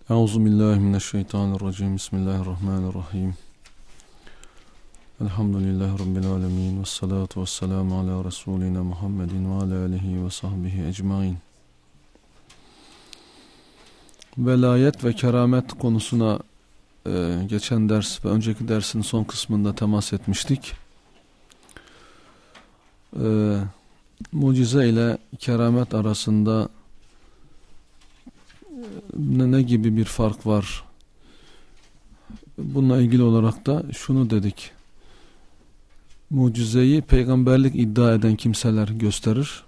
Euzubillahimineşşeytanirracim. Bismillahirrahmanirrahim. Elhamdülillahi Rabbil alemin. Vessalatu vesselamu ala Resulina Muhammedin ve ala alihi ve sahbihi ecmain. Velayet ve keramet konusuna geçen ders ve önceki dersin son kısmında temas etmiştik. Mucize ile keramet arasında ne gibi bir fark var? Bununla ilgili olarak da şunu dedik. Mucizeyi peygamberlik iddia eden kimseler gösterir.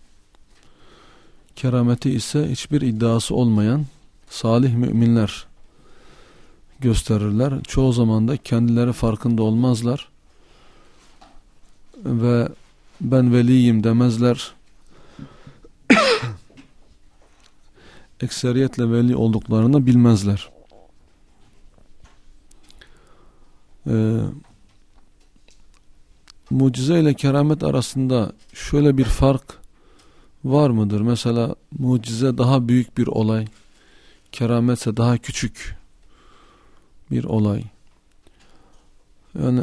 Kerameti ise hiçbir iddiası olmayan salih müminler gösterirler. Çoğu zaman da kendileri farkında olmazlar ve ben veliyim demezler. Ekseriyetle veli olduklarını bilmezler. Mucize ile keramet arasında şöyle bir fark var mıdır? Mesela mucize daha büyük bir olay, kerametse daha küçük bir olay. Yani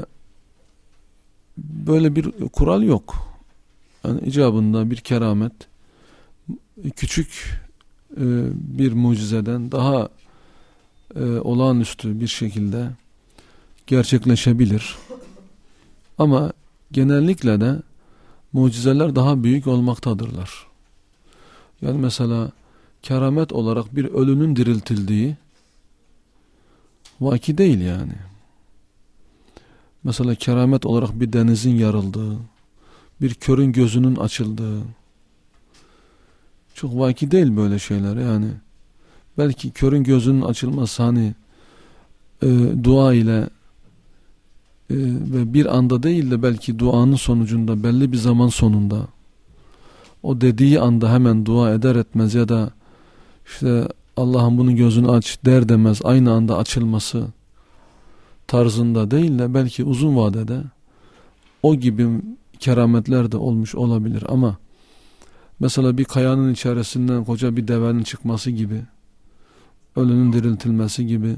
böyle bir kural yok. Yani icabında bir keramet küçük bir mucizeden daha olağanüstü bir şekilde gerçekleşebilir. Ama genellikle de mucizeler daha büyük olmaktadırlar. Yani mesela keramet olarak bir ölünün diriltildiği vaki değil yani. Mesela keramet olarak bir denizin yarıldığı, bir körün gözünün açıldığı, çok vaki değil böyle şeyler yani. Belki körün gözünün açılması dua ile ve bir anda değil de belki duanın sonucunda belli bir zaman sonunda o dediği anda hemen dua eder etmez ya da işte Allah'ım bunun gözünü aç der demez aynı anda açılması tarzında değil de belki uzun vadede o gibi kerametler de olmuş olabilir ama mesela bir kayanın içerisinden koca bir devenin çıkması gibi, ölünün diriltilmesi gibi,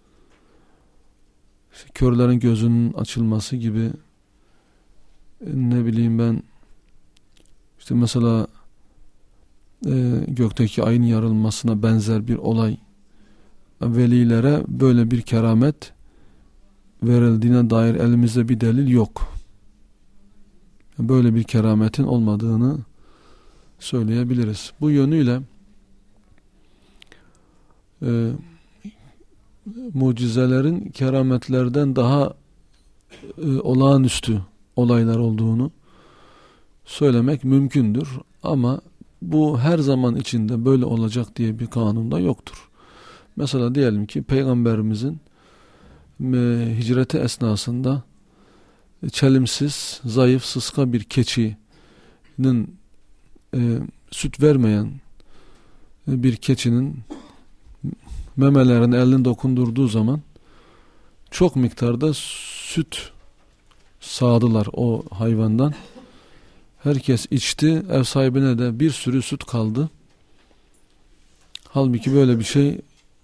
işte körlerin gözünün açılması gibi, ne bileyim ben, işte mesela gökteki ayın yarılmasına benzer bir olay, velilere böyle bir keramet verildiğine dair elimizde bir delil yok. Böyle bir kerametin olmadığını söyleyebiliriz. Bu yönüyle mucizelerin kerametlerden daha olağanüstü olaylar olduğunu söylemek mümkündür. Ama bu her zaman içinde böyle olacak diye bir kanun da yoktur. Mesela diyelim ki Peygamberimizin hicreti esnasında çelimsiz, zayıf, sıska bir keçinin süt vermeyen bir keçinin memelerine elini dokundurduğu zaman çok miktarda süt sağdılar o hayvandan. Herkes içti, ev sahibine de bir sürü süt kaldı. Halbuki böyle bir şey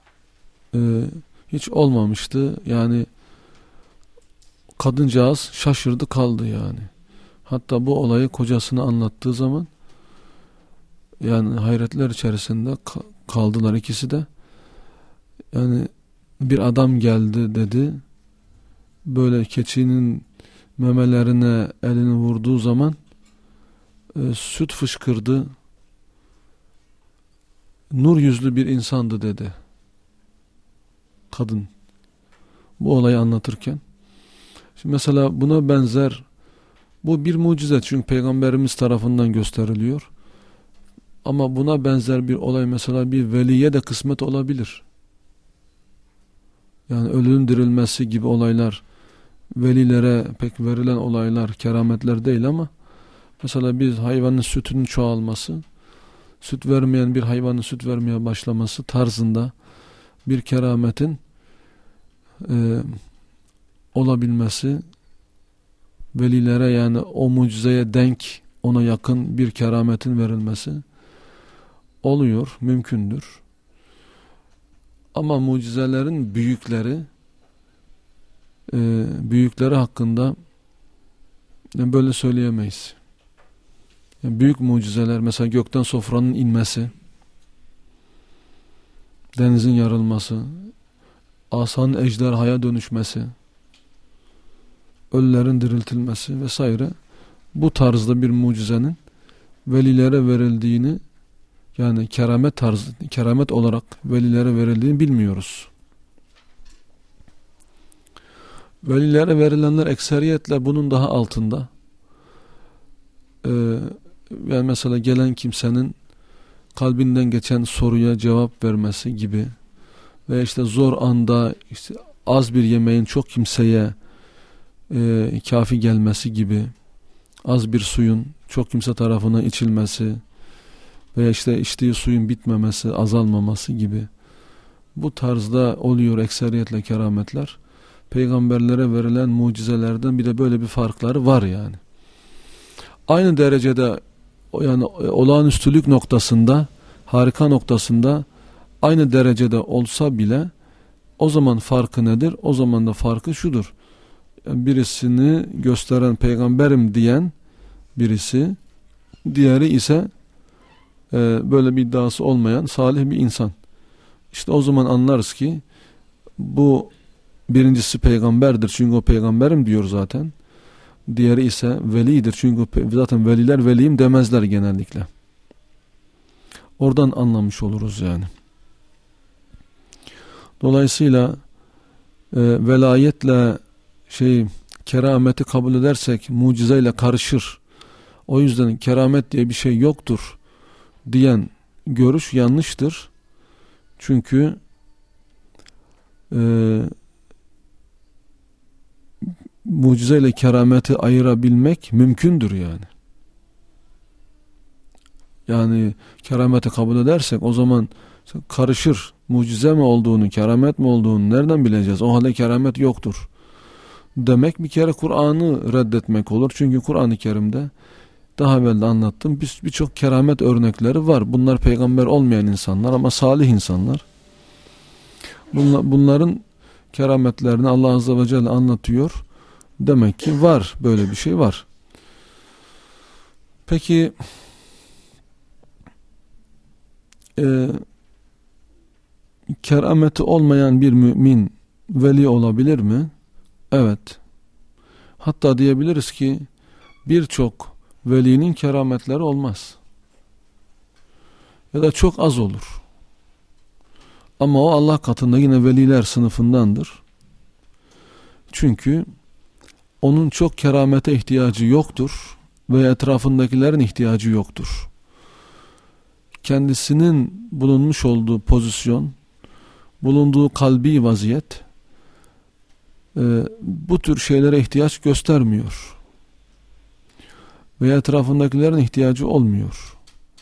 hiç olmamıştı. Yani kadıncağız şaşırdı kaldı yani. Hatta bu olayı kocasına anlattığı zaman yani hayretler içerisinde kaldılar ikisi de. Yani bir adam geldi dedi. Böyle keçinin memelerine elini vurduğu zaman süt fışkırdı. Nur yüzlü bir insandı dedi. Kadın. Bu olayı anlatırken. Şimdi mesela buna benzer bu bir mucize çünkü Peygamberimiz tarafından gösteriliyor. Ama buna benzer bir olay mesela bir veliye de kısmet olabilir. Yani ölünün dirilmesi gibi olaylar velilere pek verilen olaylar, kerametler değil ama mesela bir hayvanın sütünün çoğalması, süt vermeyen bir hayvanın süt vermeye başlaması tarzında bir kerametin olabilmesi velilere yani o mucizeye denk ona yakın bir kerametin verilmesi oluyor, mümkündür. Ama mucizelerin büyükleri hakkında böyle söyleyemeyiz. Yani büyük mucizeler, mesela gökten sofranın inmesi, denizin yarılması, asanın ejderhaya dönüşmesi, ölülerin diriltilmesi vesaire, bu tarzda bir mucizenin velilere verildiğini, yani keramet olarak velilere verildiğini bilmiyoruz. Velilere verilenler ekseriyetle bunun daha altında. Yani mesela gelen kimsenin kalbinden geçen soruya cevap vermesi gibi ve işte zor anda işte az bir yemeğin çok kimseye kafi gelmesi gibi, az bir suyun çok kimse tarafından içilmesi veya işte içtiği suyun bitmemesi, azalmaması gibi, bu tarzda oluyor ekseriyetle kerametler. Peygamberlere verilen mucizelerden bir de böyle bir farkları var yani. Aynı derecede, yani olağanüstülük noktasında, harika noktasında aynı derecede olsa bile o zaman farkı nedir? O zaman da farkı şudur: yani birisini gösteren peygamberim diyen birisi, diğeri ise böyle bir iddiası olmayan salih bir insan. İşte o zaman anlarız ki bu birincisi peygamberdir çünkü o peygamberim diyor zaten. Diğeri ise velidir çünkü zaten veliler veliyim demezler genellikle. Oradan anlamış oluruz yani. Dolayısıyla velayetle kerameti kabul edersek mucizeyle karışır, o yüzden keramet diye bir şey yoktur diyen görüş yanlıştır. Çünkü mucizeyle kerameti ayırabilmek mümkündür yani. Yani kerameti kabul edersek o zaman karışır. Mucize mi olduğunu, keramet mi olduğunu nereden bileceğiz? O halde keramet yoktur demek bir kere Kur'an'ı reddetmek olur. Çünkü Kur'an-ı Kerim'de daha evvel de anlattım, birçok keramet örnekleri var. Bunlar peygamber olmayan insanlar ama salih insanlar. Bunların kerametlerini Allah Azze ve Celle anlatıyor. Demek ki var, böyle bir şey var. Peki kerameti olmayan bir mümin veli olabilir mi? Evet. Hatta diyebiliriz ki birçok velinin kerametleri olmaz. Ya da çok az olur. Ama o Allah katında yine veliler sınıfındandır. Çünkü onun çok keramete ihtiyacı yoktur ve etrafındakilerin ihtiyacı yoktur. Kendisinin bulunmuş olduğu pozisyon, bulunduğu kalbi vaziyet bu tür şeylere ihtiyaç göstermiyor. Ve etrafındakilerin ihtiyacı olmuyor.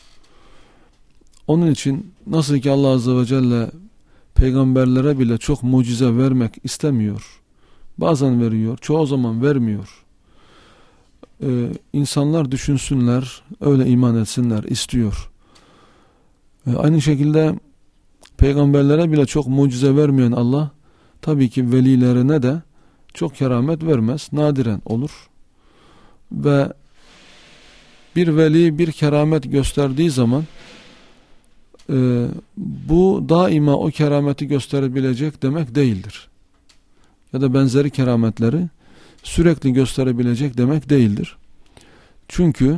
Onun için nasıl ki Allah Azze ve Celle peygamberlere bile çok mucize vermek istemiyor. Bazen veriyor, çoğu zaman vermiyor. İnsanlar düşünsünler, öyle iman etsinler istiyor. Aynı şekilde peygamberlere bile çok mucize vermeyen Allah, tabii ki velilerine de çok keramet vermez. Nadiren olur. Ve bir veli bir keramet gösterdiği zaman bu daima o kerameti gösterebilecek demek değildir. Ya da benzeri kerametleri sürekli gösterebilecek demek değildir. Çünkü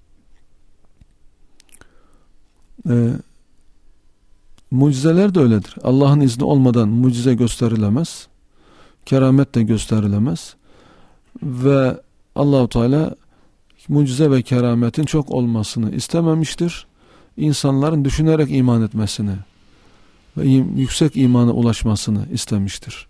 mucizeler de öyledir. Allah'ın izni olmadan mucize gösterilemez. Keramet de gösterilemez. Ve Allah-u Teala mucize ve kerametin çok olmasını istememiştir. İnsanların düşünerek iman etmesini ve yüksek imana ulaşmasını istemiştir.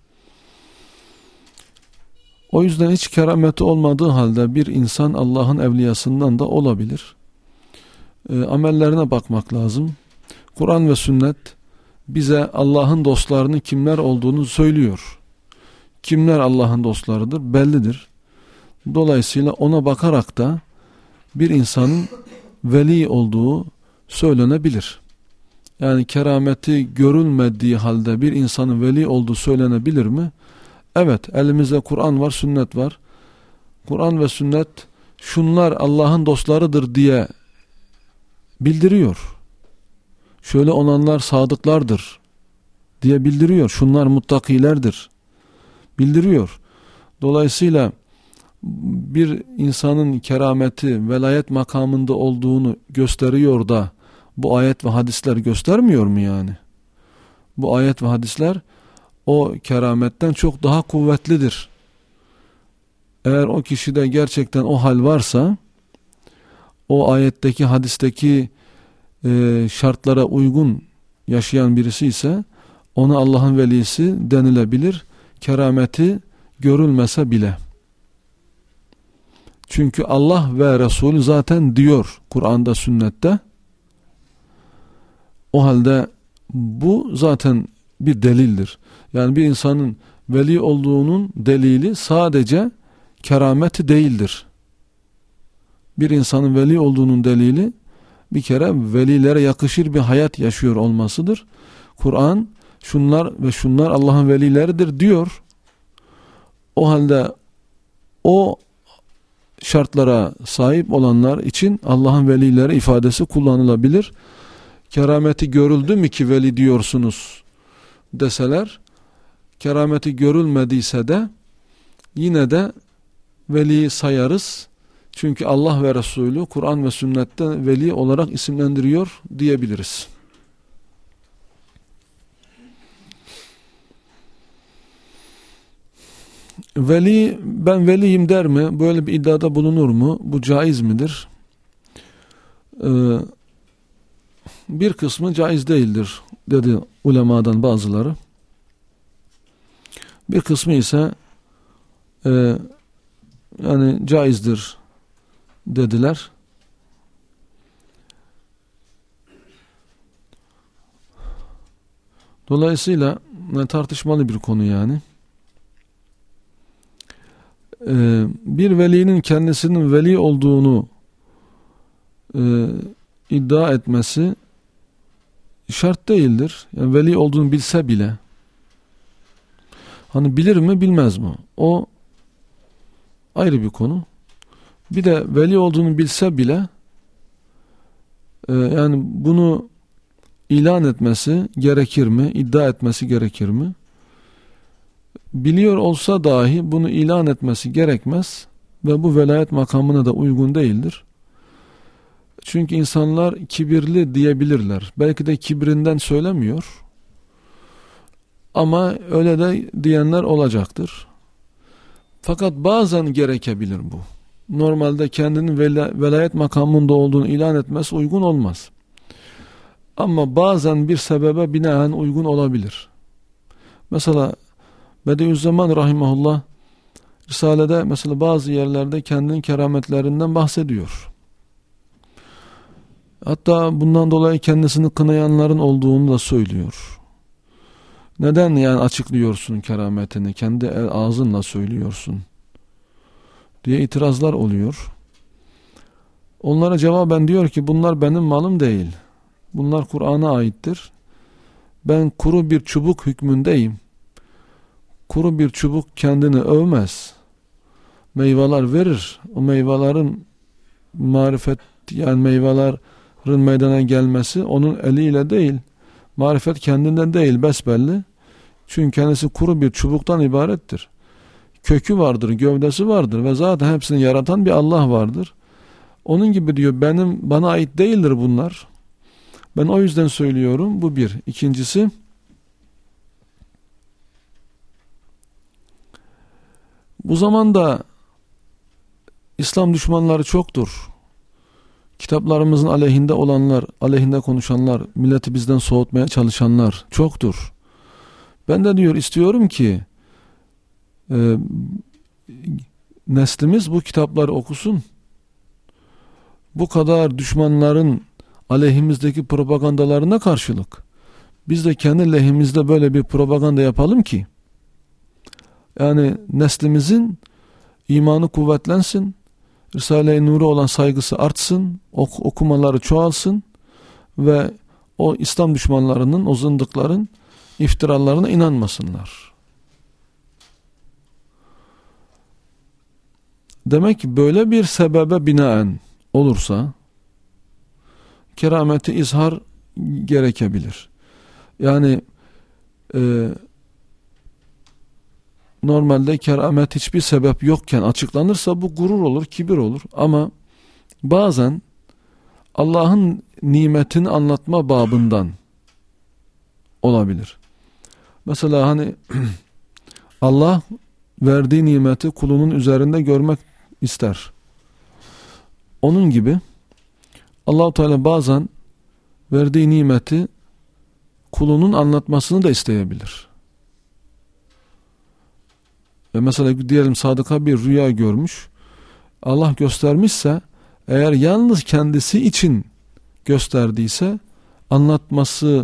O yüzden hiç kerameti olmadığı halde bir insan Allah'ın evliyasından da olabilir. Amellerine bakmak lazım. Kur'an ve sünnet bize Allah'ın dostlarının kimler olduğunu söylüyor. Kimler Allah'ın dostlarıdır bellidir. Dolayısıyla ona bakarak da bir insanın veli olduğu söylenebilir. Yani kerameti görülmediği halde bir insanın veli olduğu söylenebilir mi? Evet, elimizde Kur'an var, sünnet var. Kur'an ve sünnet şunlar Allah'ın dostlarıdır diye bildiriyor. Şöyle olanlar sadıklardır diye bildiriyor. Şunlar muttakilerdir bildiriyor. Dolayısıyla bir insanın kerameti velayet makamında olduğunu gösteriyor da bu ayet ve hadisler göstermiyor mu yani? Bu ayet ve hadisler o kerametten çok daha kuvvetlidir. Eğer o kişide gerçekten o hal varsa, o ayetteki hadisteki şartlara uygun yaşayan birisi ise ona Allah'ın velisi denilebilir. Kerameti görülmese bile. Çünkü Allah ve Resulü zaten diyor Kur'an'da, sünnette. O halde bu zaten bir delildir. Yani bir insanın veli olduğunun delili sadece kerameti değildir. Bir insanın veli olduğunun delili bir kere velilere yakışır bir hayat yaşıyor olmasıdır. Kur'an şunlar ve şunlar Allah'ın velileridir diyor. O halde o şartlara sahip olanlar için Allah'ın velileri ifadesi kullanılabilir. Kerameti görüldü mü ki veli diyorsunuz deseler, kerameti görülmediyse de yine de veli sayarız. Çünkü Allah ve Resulü Kur'an ve sünnette veli olarak isimlendiriyor diyebiliriz. Veli, ben veliyim der mi? Böyle bir iddiada bulunur mu? Bu caiz midir? Bir kısmı caiz değildir dedi ulemadan bazıları. Bir kısmı ise yani caizdir dediler. Dolayısıyla tartışmalı bir konu yani. Bir velinin kendisinin veli olduğunu iddia etmesi şart değildir. Yani veli olduğunu bilse bile. Hani bilir mi bilmez mi? O ayrı bir konu. Bir de veli olduğunu bilse bile yani bunu ilan etmesi gerekir mi? İddia etmesi gerekir mi? Biliyor olsa dahi bunu ilan etmesi gerekmez ve bu velayet makamına da uygun değildir. Çünkü insanlar kibirli diyebilirler. Belki de kibrinden söylemiyor. Ama öyle de diyenler olacaktır. Fakat bazen gerekebilir bu. Normalde kendinin velayet makamında olduğunu ilan etmesi uygun olmaz. Ama bazen bir sebebe binaen uygun olabilir. Mesela Bediüzzaman rahimahullah Risale'de mesela bazı yerlerde kendinin kerametlerinden bahsediyor. Hatta bundan dolayı kendisini kınayanların olduğunu da söylüyor. Neden yani açıklıyorsun kerametini, kendi ağzınla söylüyorsun diye itirazlar oluyor. Onlara cevaben diyor ki bunlar benim malım değil. Bunlar Kur'an'a aittir. Ben kuru bir çubuk hükmündeyim. Kuru bir çubuk kendini övmez. Meyveler verir. O meyvelerin marifet, yani meyvelerin meydana gelmesi onun eliyle değil. Marifet kendinden değil, besbelli. Çünkü kendisi kuru bir çubuktan ibarettir. Kökü vardır, gövdesi vardır ve zaten hepsini yaratan bir Allah vardır. Onun gibi diyor, bana ait değildir bunlar. Ben o yüzden söylüyorum. Bu bir. İkincisi, bu zamanda İslam düşmanları çoktur. Kitaplarımızın aleyhinde olanlar, aleyhinde konuşanlar, milleti bizden soğutmaya çalışanlar çoktur. Ben de diyor istiyorum ki neslimiz bu kitapları okusun. Bu kadar düşmanların aleyhimizdeki propagandalarına karşılık biz de kendi lehimizde böyle bir propaganda yapalım ki yani neslimizin imanı kuvvetlensin, Risale-i Nur'a olan saygısı artsın, okumaları çoğalsın ve o İslam düşmanlarının, o zındıkların iftiralarına inanmasınlar. Demek ki böyle bir sebebe binaen olursa kerameti izhar gerekebilir. Yani normalde keramet hiçbir sebep yokken açıklanırsa bu gurur olur, kibir olur. Ama bazen Allah'ın nimetini anlatma babından olabilir. Mesela hani Allah verdiği nimeti kulunun üzerinde görmek ister. Onun gibi Allah-u Teala bazen verdiği nimeti kulunun anlatmasını da isteyebilir. Ve mesela diyelim sadıka bir rüya görmüş. Allah göstermişse, eğer yalnız kendisi için gösterdiyse, anlatması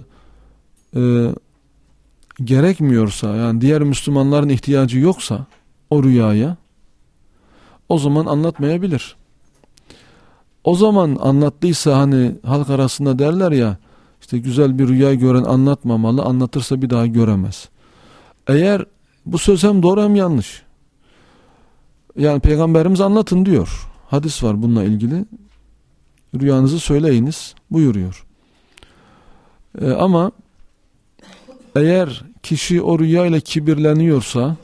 gerekmiyorsa, yani diğer Müslümanların ihtiyacı yoksa o rüyaya, o zaman anlatmayabilir. O zaman anlattıysa, hani halk arasında derler ya, işte güzel bir rüya gören anlatmamalı, anlatırsa bir daha göremez. Eğer bu söz hem doğru hem yanlış. Yani Peygamberimiz anlatın diyor. Hadis var bununla ilgili. Rüyanızı söyleyiniz buyuruyor. Ama eğer kişi o rüya ile kibirleniyorsa,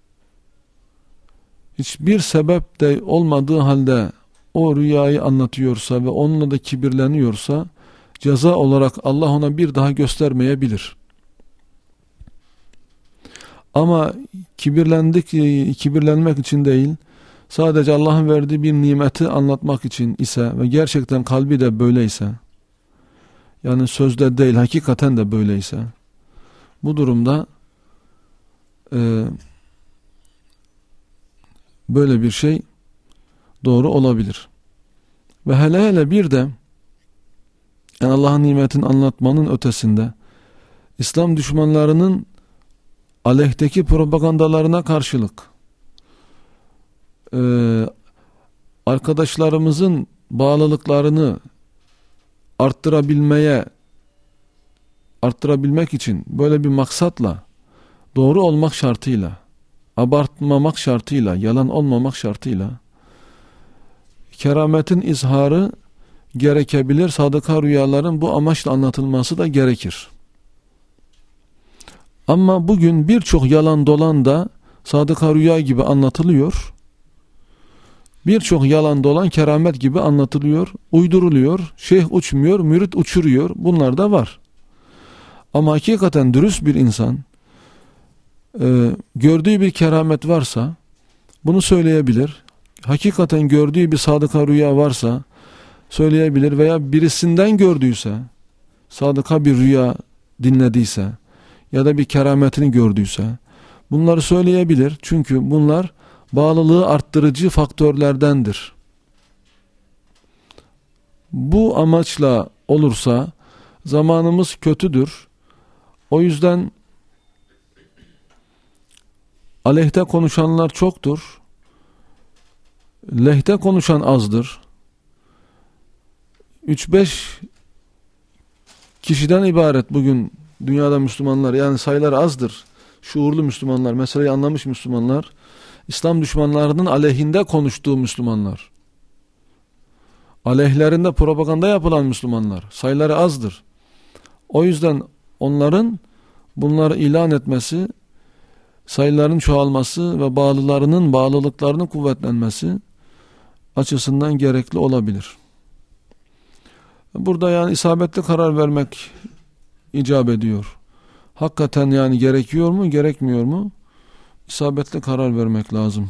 hiçbir sebep de olmadığı halde o rüyayı anlatıyorsa ve onunla da kibirleniyorsa, ceza olarak Allah ona bir daha göstermeyebilir. Ama kibirlenmek için değil, sadece Allah'ın verdiği bir nimeti anlatmak için ise ve gerçekten kalbi de böyleyse, yani sözde değil hakikaten de böyleyse, bu durumda böyle bir şey doğru olabilir. Ve hele hele bir de yani Allah'ın nimetini anlatmanın ötesinde İslam düşmanlarının aleyhteki propagandalarına karşılık arkadaşlarımızın bağlılıklarını arttırabilmek için böyle bir maksatla, doğru olmak şartıyla, abartmamak şartıyla, yalan olmamak şartıyla kerametin izharı gerekebilir. Sadıka rüyaların bu amaçla anlatılması da gerekir. Ama bugün birçok yalan dolan da sadıka rüya gibi anlatılıyor. Birçok yalan dolan keramet gibi anlatılıyor, uyduruluyor. Şeyh uçmuyor, mürit uçuruyor. Bunlar da var. Ama hakikaten dürüst bir insan gördüğü bir keramet varsa bunu söyleyebilir. Hakikaten gördüğü bir sadıka rüya varsa söyleyebilir veya birisinden gördüyse, sadıka bir rüya dinlediyse ya da bir kerametini gördüyse bunları söyleyebilir. Çünkü bunlar bağlılığı arttırıcı faktörlerdendir. Bu amaçla olursa zamanımız kötüdür. O yüzden aleyhte konuşanlar çoktur. Lehte konuşan azdır. 3-5 kişiden ibaret bugün dünyada Müslümanlar, yani sayıları azdır. Şuurlu Müslümanlar, meseleyi anlamış Müslümanlar, İslam düşmanlarının aleyhinde konuştuğu Müslümanlar, aleyhlerinde propaganda yapılan Müslümanlar, sayıları azdır. O yüzden onların bunları ilan etmesi, sayıların çoğalması ve bağlılıklarının kuvvetlenmesi açısından gerekli olabilir. Burada yani isabetli karar vermek icap ediyor. Hakikaten yani gerekiyor mu, gerekmiyor mu? İsabetli karar vermek lazım.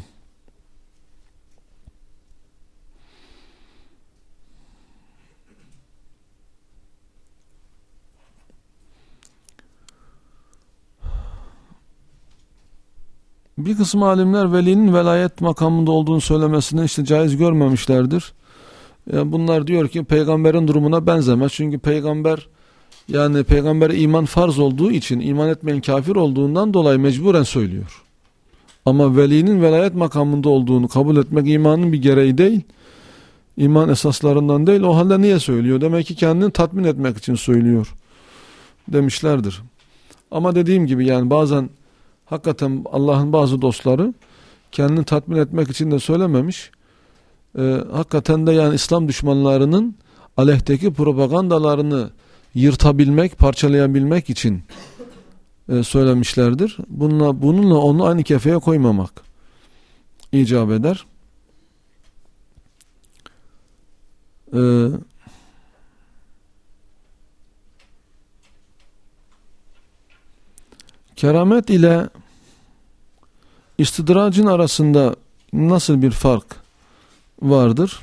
Bir kısım alimler velinin velayet makamında olduğunu söylemesini işte caiz görmemişlerdir. Yani bunlar diyor ki peygamberin durumuna benzemez. Çünkü peygambere iman farz olduğu için, iman etmeyen kafir olduğundan dolayı mecburen söylüyor. Ama velinin velayet makamında olduğunu kabul etmek imanın bir gereği değil. İman esaslarından değil. O halde niye söylüyor? Demek ki kendini tatmin etmek için söylüyor. demişlerdir. Ama dediğim gibi yani bazen hakikaten Allah'ın bazı dostları kendini tatmin etmek için de söylememiş. Hakikaten de yani İslam düşmanlarının aleyhteki propagandalarını yırtabilmek, parçalayabilmek için söylemişlerdir. Bununla onu aynı kefeye koymamak icap eder. Keramet ile istidracın arasında nasıl bir fark vardır?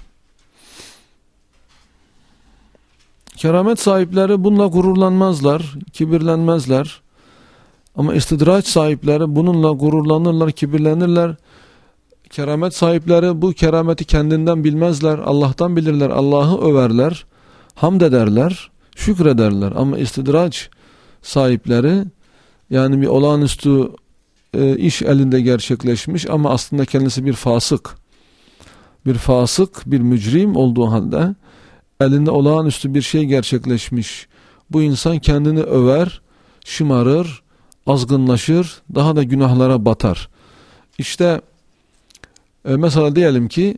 Keramet sahipleri bununla gururlanmazlar, kibirlenmezler. Ama istidraç sahipleri bununla gururlanırlar, kibirlenirler. Keramet sahipleri bu kerameti kendinden bilmezler, Allah'tan bilirler, Allah'ı överler, hamd ederler, şükrederler. Ama istidraç sahipleri yani bir olağanüstü iş elinde gerçekleşmiş ama aslında kendisi bir fasık, bir mücrim olduğu halde elinde olağanüstü bir şey gerçekleşmiş. Bu insan kendini över, şımarır, azgınlaşır, daha da günahlara batar. İşte mesela diyelim ki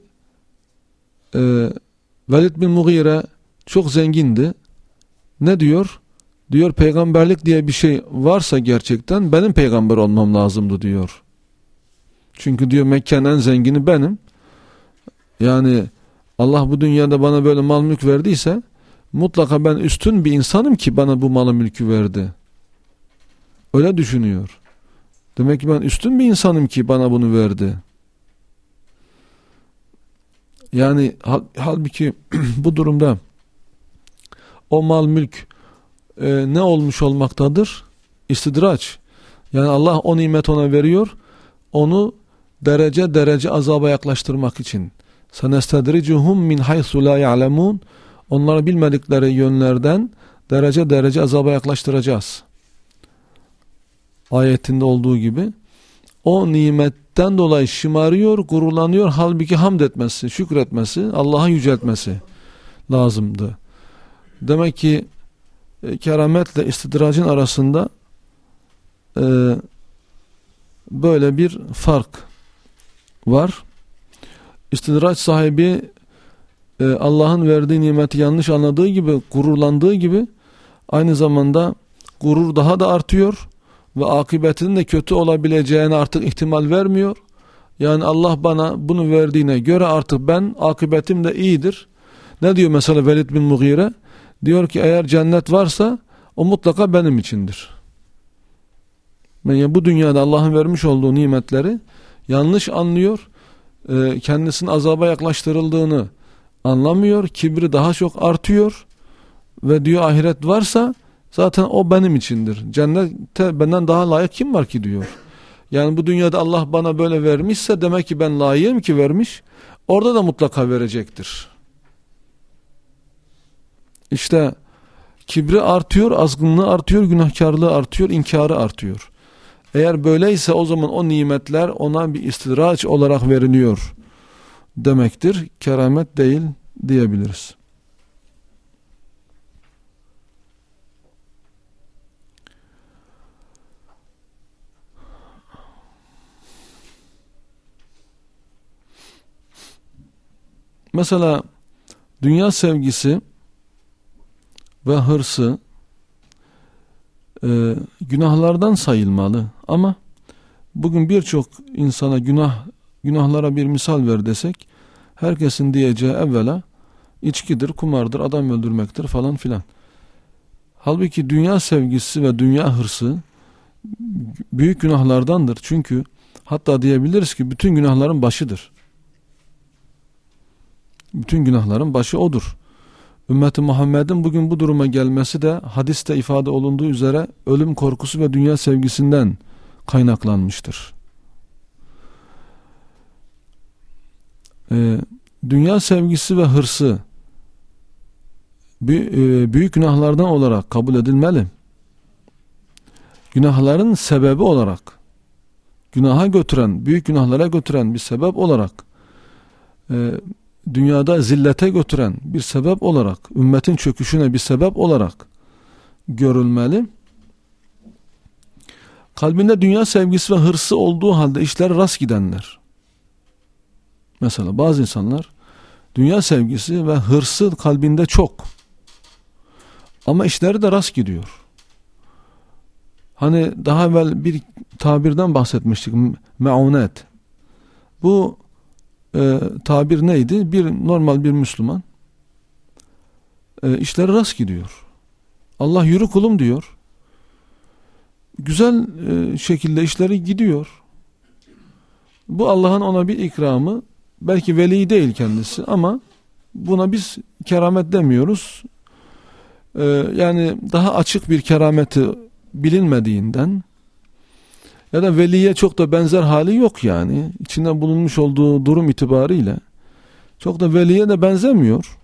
Velid bin Mughire çok zengindi. Ne diyor? Diyor peygamberlik diye bir şey varsa gerçekten benim peygamber olmam lazımdı diyor. Çünkü diyor Mekke'nin en zengini benim. Yani Allah bu dünyada bana böyle mal mülk verdiyse mutlaka ben üstün bir insanım ki bana bu malı mülkü verdi. Öyle düşünüyor. Demek ki ben üstün bir insanım ki bana bunu verdi. Yani halbuki bu durumda o mal mülk ne olmuş olmaktadır? İstidraç. Yani Allah o nimet ona veriyor. Onu derece derece azaba yaklaştırmak için. Senestedricuhum min haythu la ya'lemun. Onları bilmedikleri yönlerden derece derece azaba yaklaştıracağız. Ayetinde olduğu gibi. O nimetten dolayı şımarıyor, gururlanıyor. Halbuki hamd etmesi, şükretmesi, Allah'a yüceltmesi lazımdı. Demek ki kerametle istidracın arasında böyle bir fark var. İstidraç sahibi Allah'ın verdiği nimeti yanlış anladığı gibi, gururlandığı gibi aynı zamanda gurur daha da artıyor ve akıbetinin de kötü olabileceğine artık ihtimal vermiyor. Yani Allah bana bunu verdiğine göre artık ben akıbetim de iyidir. Ne diyor mesela Velid bin Mughire? Diyor ki eğer cennet varsa o mutlaka benim içindir. Yani bu dünyada Allah'ın vermiş olduğu nimetleri yanlış anlıyor. Kendisinin azaba yaklaştırıldığını anlamıyor. Kibri daha çok artıyor. Ve diyor ahiret varsa zaten o benim içindir. Cennete benden daha layık kim var ki diyor. Yani bu dünyada Allah bana böyle vermişse demek ki ben layığım ki vermiş. Orada da mutlaka verecektir. İşte kibri artıyor, azgınlığı artıyor, günahkarlığı artıyor, inkarı artıyor. Eğer böyleyse o zaman o nimetler ona bir istidraç olarak veriliyor demektir. Keramet değil diyebiliriz. Mesela dünya sevgisi ve hırsı günahlardan sayılmalı ama bugün birçok insana günahlara bir misal ver desek herkesin diyeceği evvela içkidir, kumardır, adam öldürmektir falan filan. Halbuki dünya sevgisi ve dünya hırsı büyük günahlardandır. Çünkü hatta diyebiliriz ki bütün günahların başıdır. Bütün günahların başı odur. Ümmeti Muhammed'in bugün bu duruma gelmesi de hadiste ifade olunduğu üzere ölüm korkusu ve dünya sevgisinden kaynaklanmıştır. Dünya sevgisi ve hırsı büyük günahlardan olarak kabul edilmeli. Günahların sebebi olarak, günaha götüren, büyük günahlara götüren bir sebep olarak, dünyada zillete götüren bir sebep olarak, ümmetin çöküşüne bir sebep olarak görülmeli. Kalbinde dünya sevgisi ve hırsı olduğu halde işler rast gidenler. Mesela bazı insanlar dünya sevgisi ve hırsı kalbinde çok. Ama işleri de rast gidiyor. Hani daha evvel bir tabirden bahsetmiştik. Meunet. Bu tabir neydi? Normal bir Müslüman işleri rast gidiyor. Allah yürü kulum diyor. Güzel şekilde işleri gidiyor. Bu Allah'ın ona bir ikramı. Belki veli değil kendisi ama buna biz keramet demiyoruz. Yani daha açık bir kerameti bilinmediğinden ya da veliye çok da benzer hali yok yani. İçinde bulunmuş olduğu durum itibariyle çok da veliye de benzemiyor.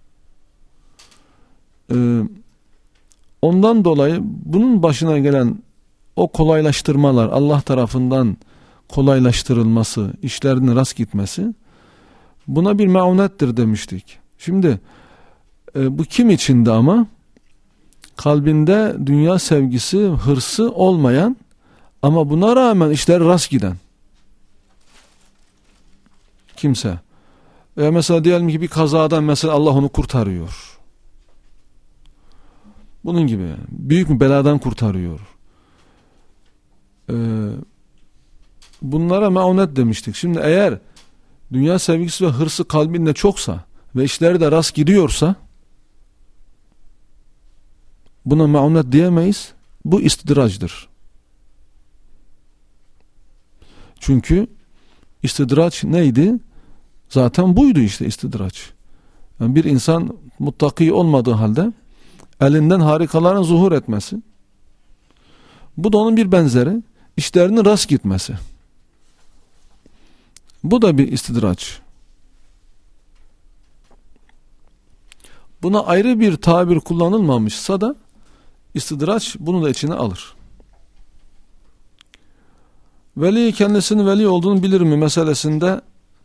Ondan dolayı bunun başına gelen o kolaylaştırmalar, Allah tarafından kolaylaştırılması, işlerinin rast gitmesi, buna bir meunettir demiştik. Şimdi bu kim içinde ama? Kalbinde dünya sevgisi, hırsı olmayan ama buna rağmen işler rast giden kimse. Mesela diyelim ki bir kazadan mesela Allah onu kurtarıyor. Bunun gibi yani. Büyük bir beladan kurtarıyor. Bunlara meunet demiştik. Şimdi eğer dünya sevgisi ve hırsı kalbinde çoksa ve işleri de rast gidiyorsa buna meunet diyemeyiz. Bu istidraçtır. Çünkü istidraç neydi? Zaten buydu işte istidraç. Yani bir insan muttaki olmadığı halde elinden harikaların zuhur etmesi. Bu da onun bir benzeri. İşlerinin rast gitmesi. Bu da bir istidraç. Buna ayrı bir tabir kullanılmamışsa da istidraç bunu da içine alır. Veli kendisinin veli olduğunu bilir mi meselesinde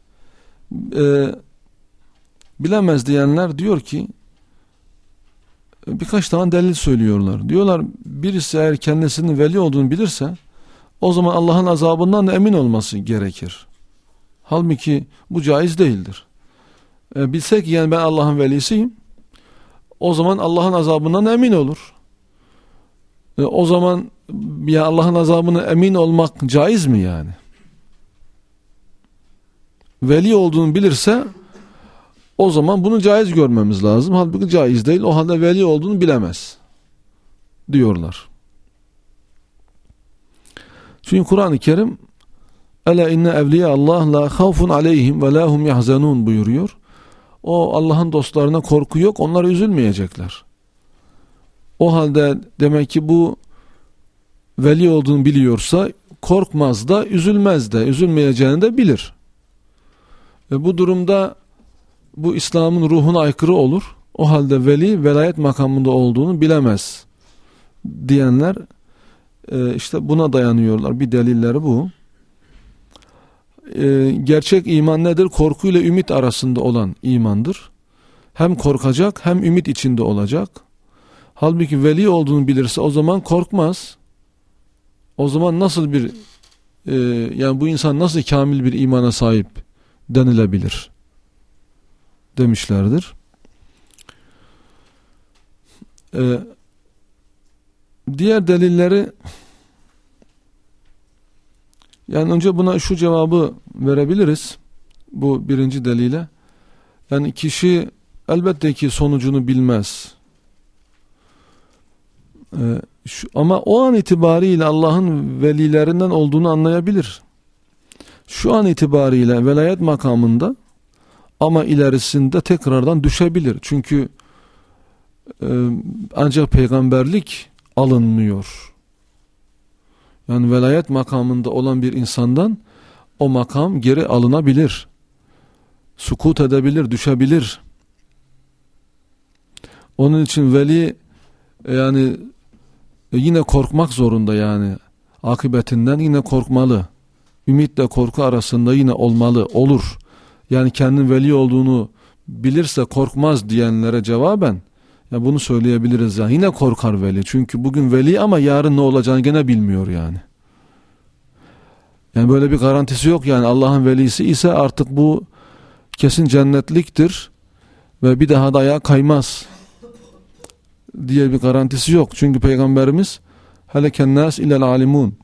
bilemez diyenler diyor ki birkaç tane delil söylüyorlar. Diyorlar birisi eğer kendisinin veli olduğunu bilirse o zaman Allah'ın azabından da emin olması gerekir. Halbuki bu caiz değildir. Bilsek yani ben Allah'ın velisiyim, o zaman Allah'ın azabından emin olur. O zaman ya Allah'ın azabına emin olmak caiz mi yani? Veli olduğunu bilirse o zaman bunu caiz görmemiz lazım. Halbuki caiz değil. O halde veli olduğunu bilemez diyorlar. Çünkü Kur'an-ı Kerim Ela inne evliya Allah la havfun aleyhim ve la hum yahzanun buyuruyor. O Allah'ın dostlarına korku yok. Onlar üzülmeyecekler. O halde demek ki bu veli olduğunu biliyorsa korkmaz da üzülmez de üzülmeyeceğini de bilir. Bu durumda bu İslam'ın ruhuna aykırı olur. O halde veli velayet makamında olduğunu bilemez diyenler işte buna dayanıyorlar. Bir delilleri bu. Gerçek iman nedir? Korku ile ümit arasında olan imandır. Hem korkacak hem ümit içinde olacak. Halbuki veli olduğunu bilirse o zaman korkmaz. O zaman nasıl bir yani bu insan nasıl kamil bir imana sahip denilebilir demişlerdir. Diğer delilleri yani önce buna şu cevabı verebiliriz. Bu birinci delile. Yani kişi elbette ki sonucunu bilmez. Ama o an itibariyle Allah'ın velilerinden olduğunu anlayabilir. Şu an itibariyle velayet makamında ama ilerisinde tekrardan düşebilir. Çünkü ancak peygamberlik alınmıyor. Yani velayet makamında olan bir insandan o makam geri alınabilir. Sukut edebilir, düşebilir. Onun için veli yani yine korkmak zorunda yani. Akıbetinden yine korkmalı. Ümitle korku arasında yine olmalı, olur. Yani kendinin veli olduğunu bilirse korkmaz diyenlere cevaben Ya bunu söyleyebiliriz ya. Yine korkar veli. Çünkü bugün veli ama yarın ne olacağını gene bilmiyor yani. Yani böyle bir garantisi yok yani. Allah'ın velisi ise artık bu kesin cennetliktir ve bir daha da ayağa kaymaz diye bir garantisi yok. Çünkü Peygamberimiz heleken nas ilel alimun,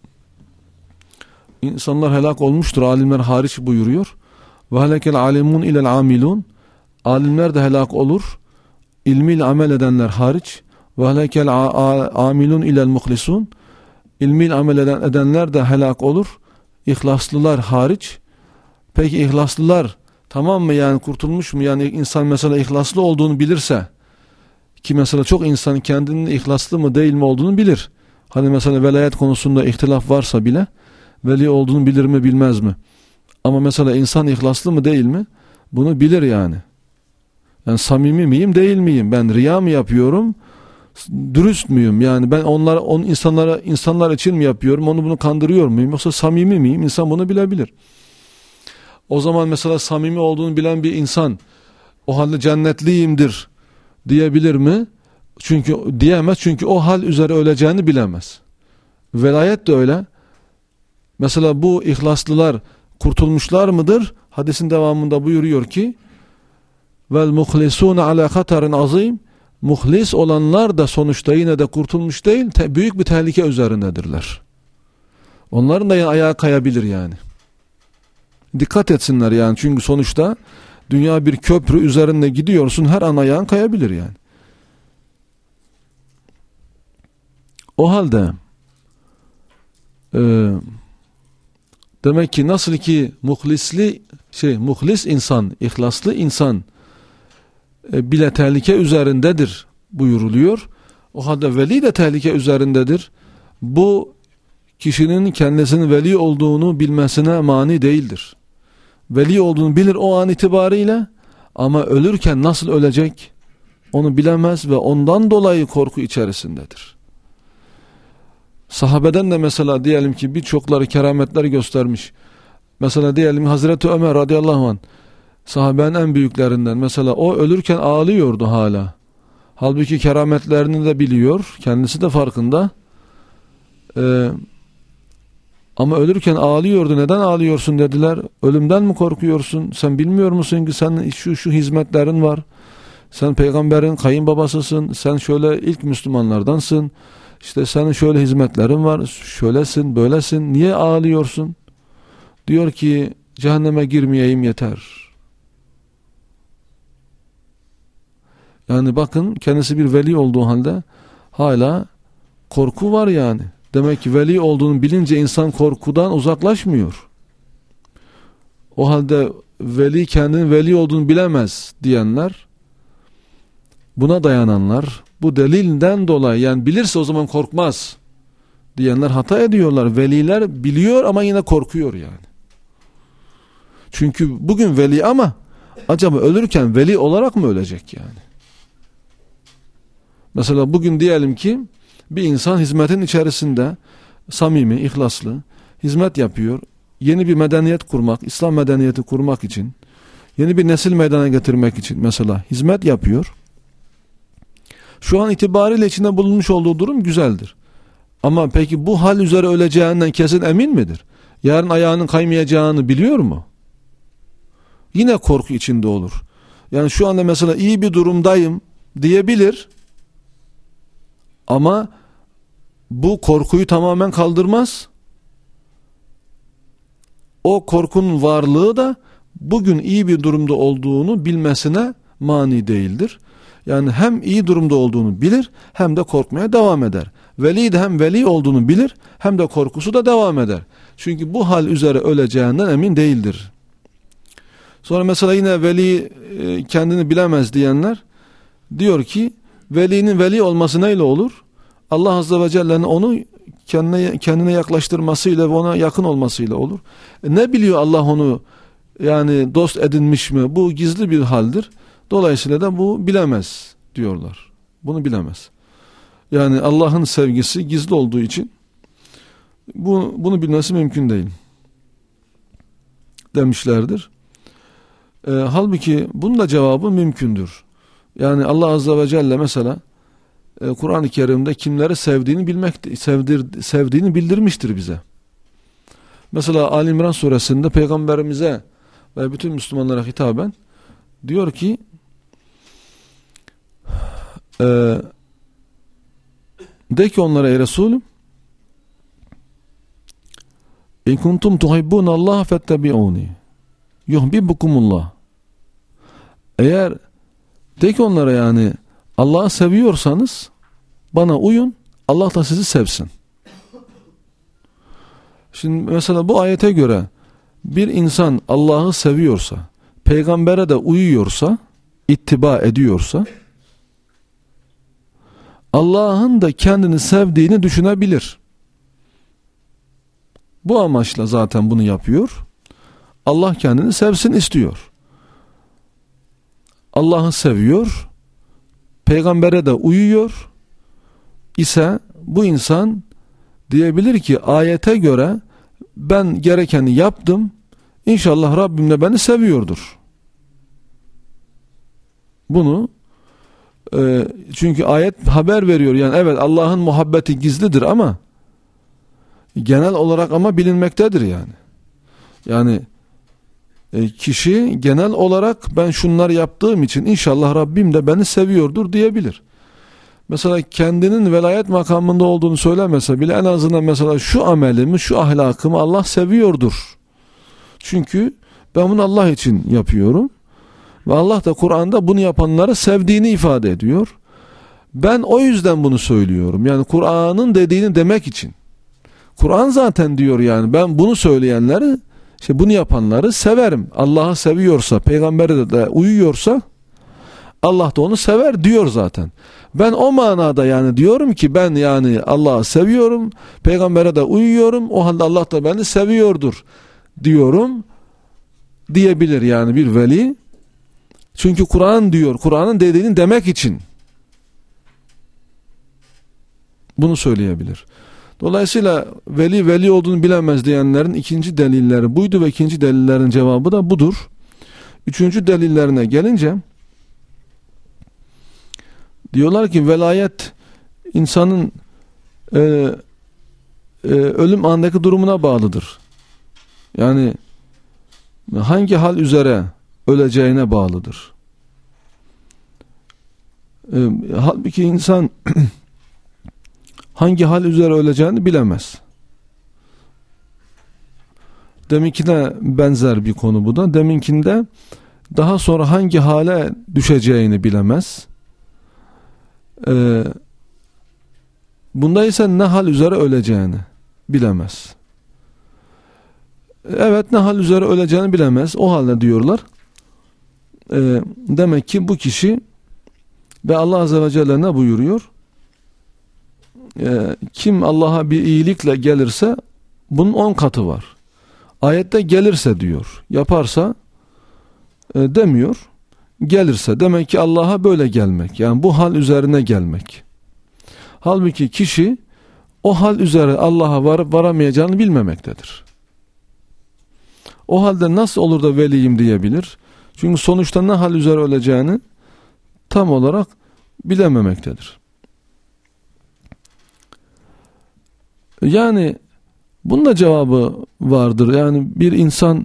İnsanlar helak olmuştur, alimler hariç buyuruyor. Ve helekel alimun ilel amilun, alimler de helak olur, ilmiyle amel edenler hariç. Ve helekel amilun ilel muhlisun, ilmiyle amel edenler de helak olur, İhlaslılar hariç. Peki ihlaslılar tamam mı yani, kurtulmuş mu? Yani insan mesela ihlaslı olduğunu bilirse, ki mesela çok insan kendinin ihlaslı mı değil mi olduğunu bilir. Hani mesela velayet konusunda ihtilaf varsa bile veli olduğunu bilir mi bilmez mi? Ama mesela insan ihlaslı mı değil mi? Bunu bilir yani. Yani samimi miyim değil miyim? Ben riya mı yapıyorum? Dürüst müyüm? Yani ben insanlar için mi yapıyorum? Onu bunu kandırıyor muyum? Yoksa samimi miyim? İnsan bunu bilebilir. O zaman mesela samimi olduğunu bilen bir insan o halde cennetliyimdir diyebilir mi? Çünkü diyemez. Çünkü o hal üzere öleceğini bilemez. Velayet de öyle. Mesela bu ihlaslılar kurtulmuşlar mıdır? Hadisin devamında buyuruyor ki vel muhlisun ala hatarin azim, muhlis olanlar da sonuçta yine de kurtulmuş değil, büyük bir tehlike üzerindedirler. Onların da ayağa kayabilir yani. Dikkat etsinler yani, çünkü sonuçta dünya bir köprü üzerinde gidiyorsun, her an ayağın kayabilir yani. O halde demek ki nasıl ki muhlis insan, ihlaslı insan bile tehlike üzerindedir buyuruluyor. O halde veli de tehlike üzerindedir. Bu kişinin kendisinin veli olduğunu bilmesine mani değildir. Veli olduğunu bilir o an itibariyle, ama ölürken nasıl ölecek onu bilemez ve ondan dolayı korku içerisindedir. Sahabeden de mesela diyelim ki birçokları kerametler göstermiş. Mesela diyelim Hazreti Ömer radıyallahu anh, sahabenin en büyüklerinden. Mesela o ölürken ağlıyordu hala. Halbuki kerametlerini de biliyor, kendisi de farkında. Ama ölürken ağlıyordu. Neden ağlıyorsun dediler. Ölümden mi korkuyorsun? Sen bilmiyor musun ki senin şu hizmetlerin var. Sen peygamberin kayınbabasısın. Sen şöyle ilk Müslümanlardansın. İşte senin şöyle hizmetlerin var. Şöylesin, böylesin. Niye ağlıyorsun? Diyor ki cehenneme girmeyeyim yeter. Yani bakın, kendisi bir veli olduğu halde hala korku var yani. Demek ki veli olduğunu bilince insan korkudan uzaklaşmıyor. O halde veli kendinin veli olduğunu bilemez diyenler, buna dayananlar, bu delilden dolayı yani bilirse o zaman korkmaz diyenler hata ediyorlar. Veliler biliyor ama yine korkuyor yani. Çünkü bugün veli ama acaba ölürken veli olarak mı ölecek yani? Mesela bugün diyelim ki bir insan hizmetin içerisinde samimi, ihlaslı hizmet yapıyor. Yeni bir medeniyet kurmak, İslam medeniyeti kurmak için, yeni bir nesil meydana getirmek için mesela hizmet yapıyor. Şu an itibariyle içinde bulunmuş olduğu durum güzeldir. Ama peki bu hal üzere öleceğinden kesin emin midir? Yarın ayağının kaymayacağını biliyor mu? Yine korku içinde olur. Yani şu anda mesela iyi bir durumdayım diyebilir. Ama bu korkuyu tamamen kaldırmaz. O korkunun varlığı da bugün iyi bir durumda olduğunu bilmesine mani değildir. Yani hem iyi durumda olduğunu bilir, hem de korkmaya devam eder. Veli de hem veli olduğunu bilir, hem de korkusu da devam eder. Çünkü bu hal üzere öleceğinden emin değildir. Sonra mesela yine veli kendini bilemez diyenler diyor ki velinin veli olması neyle olur? Allah Azze ve Celle'nin onu kendine yaklaştırmasıyla ve ona yakın olmasıyla olur. Ne biliyor Allah onu yani dost edinmiş mi? Bu gizli bir haldir. Dolayısıyla da bu bilemez diyorlar. Bunu bilemez. Yani Allah'ın sevgisi gizli olduğu için bunu bilmesi mümkün değil demişlerdir. Halbuki bunun da cevabı mümkündür. Yani Allah Azze ve Celle mesela Kur'an-ı Kerim'de kimleri sevdiğini bildirmiştir bize. Mesela Ali İmran suresinde peygamberimize ve bütün Müslümanlara hitaben diyor ki de ki onlara ey Resulüm İn kuntum tuhibbunallah fettebi'uni yuhibbukumullah. Eğer de ki onlara yani Allah'ı seviyorsanız bana uyun, Allah da sizi sevsin. Şimdi mesela bu ayete göre bir insan Allah'ı seviyorsa, peygambere de uyuyorsa, ittiba ediyorsa, Allah'ın da kendini sevdiğini düşünebilir. Bu amaçla zaten bunu yapıyor. Allah kendini sevsin istiyor. Allah'ı seviyor, peygambere de uyuyor ise bu insan diyebilir ki ayete göre ben gerekeni yaptım, İnşallah Rabbim de beni seviyordur. Bunu çünkü ayet haber veriyor. Yani evet, Allah'ın muhabbeti gizlidir ama genel olarak ama bilinmektedir yani. Yani kişi genel olarak ben şunları yaptığım için inşallah Rabbim de beni seviyordur diyebilir. Mesela kendinin velayet makamında olduğunu söylemese bile en azından mesela şu amelimi, şu ahlakımı Allah seviyordur. Çünkü ben bunu Allah için yapıyorum. Ve Allah da Kur'an'da bunu yapanları sevdiğini ifade ediyor. Ben o yüzden bunu söylüyorum. Yani Kur'an'ın dediğini demek için. Kur'an zaten diyor yani ben bunu söyleyenleri, işte bunu yapanları severim. Allah'ı seviyorsa, peygambere de uyuyorsa Allah da onu sever diyor zaten. Ben o manada yani diyorum ki ben yani Allah'ı seviyorum, peygambere de uyuyorum. O halde Allah da beni seviyordur diyorum diyebilir yani bir veli. Çünkü Kur'an diyor, Kur'an'ın dediğini demek için bunu söyleyebilir. Dolayısıyla veli olduğunu bilemez diyenlerin ikinci delilleri buydu ve ikinci delillerin cevabı da budur. Üçüncü delillerine gelince diyorlar ki velayet insanın ölüm andaki durumuna bağlıdır. Yani hangi hal üzere öleceğine bağlıdır. Halbuki insan hangi hal üzere öleceğini bilemez. Deminkine benzer bir konu bu da. Deminkinde daha sonra hangi hale düşeceğini bilemez. Bunda ise ne hal üzere öleceğini bilemez. Evet, ne hal üzere öleceğini bilemez. O halde diyorlar demek ki bu kişi ve Allah Azze ve Celle ne buyuruyor? Kim Allah'a bir iyilikle gelirse bunun 10 katı var. Ayette gelirse diyor. Yaparsa demiyor. Gelirse demek ki Allah'a böyle gelmek. Yani bu hal üzerine gelmek. Halbuki kişi o hal üzere Allah'a varamayacağını bilmemektedir. O halde nasıl olur da veliyim diyebilir? Çünkü sonuçta ne hal üzere öleceğini tam olarak bilememektedir. Yani bunun da cevabı vardır. Yani bir insan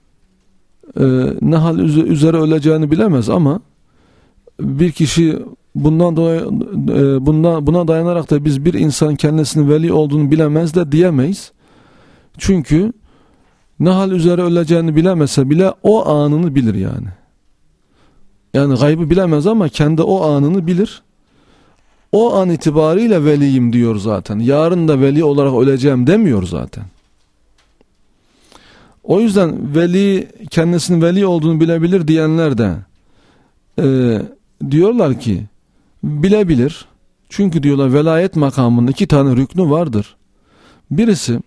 ne hal üzere öleceğini bilemez ama bir kişi bundan dolayı buna dayanarak da biz bir insan kendisinin veli olduğunu bilemez de diyemeyiz. Çünkü ne hal üzere öleceğini bilemese bile o anını bilir yani. Yani gaybı bilemez ama kendi o anını bilir. O an itibariyle veliyim diyor zaten. Yarın da veli olarak öleceğim demiyor zaten. O yüzden veli kendisinin veli olduğunu bilebilir diyenler de diyorlar ki bilebilir. Çünkü diyorlar velayet makamının 2 tane rüknü vardır. Birisi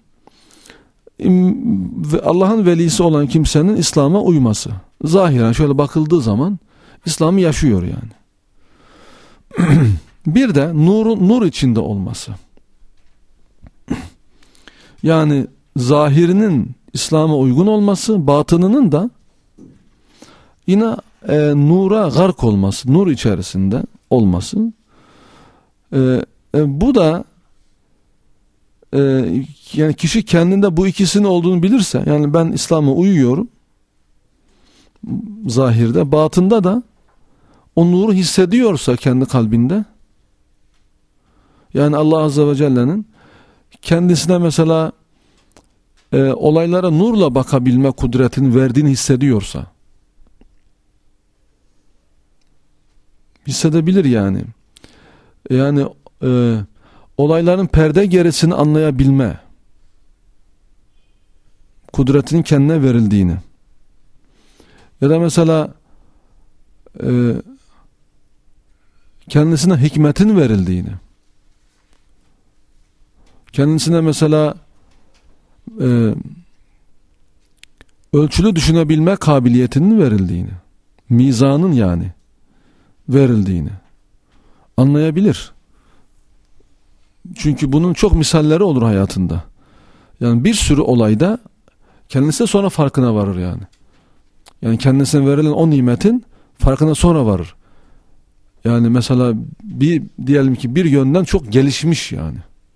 Allah'ın velisi olan kimsenin İslam'a uyması. Zahiren şöyle bakıldığı zaman İslam'ı yaşıyor yani. Bir de nur içinde olması. Yani zahirinin İslam'a uygun olması, batınının da yine nura gark olması, nur içerisinde olması. Bu da yani kişi kendinde bu ikisinin olduğunu bilirse, yani ben İslam'a uyuyorum zahirde, batında da o nuru hissediyorsa kendi kalbinde, yani Allah Azze ve Celle'nin kendisine mesela olaylara nurla bakabilme kudretini verdiğini hissediyorsa, hissedebilir yani. Yani olayların perde gerisini anlayabilme kudretinin kendine verildiğini, ya da mesela kendisine hikmetin verildiğini, kendisine mesela ölçülü düşünebilme kabiliyetinin verildiğini, mizanın yani verildiğini anlayabilir. Çünkü bunun çok misalleri olur hayatında. Yani bir sürü olayda kendisi de sonra farkına varır yani. Yani kendisine verilen o nimetin farkına sonra varır. Yani mesela diyelim ki bir yönden çok gelişmiş yani.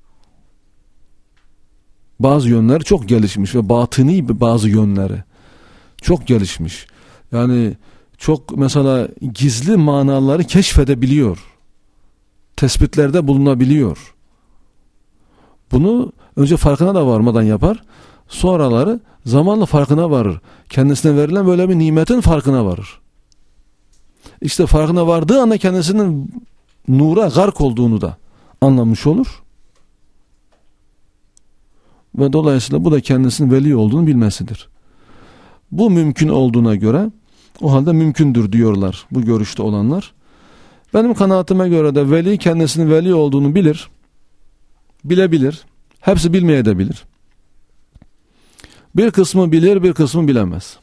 Bazı yönleri çok gelişmiş ve batıni bazı yönleri çok gelişmiş. Yani çok mesela gizli manaları keşfedebiliyor. Tespitlerde bulunabiliyor. Bunu önce farkına da varmadan yapar. Sonraları zamanla farkına varır. Kendisine verilen böyle bir nimetin farkına varır. İşte farkına vardığı anda kendisinin nura gark olduğunu da anlamış olur. Ve dolayısıyla bu da kendisinin veli olduğunu bilmesidir. Bu mümkün olduğuna göre o halde mümkündür diyorlar bu görüşte olanlar. Benim kanaatime göre de veli kendisinin veli olduğunu bilir. Bilebilir. Hepsi bilmeyebilir. Bir kısmı bilir, bir kısmı bilemez.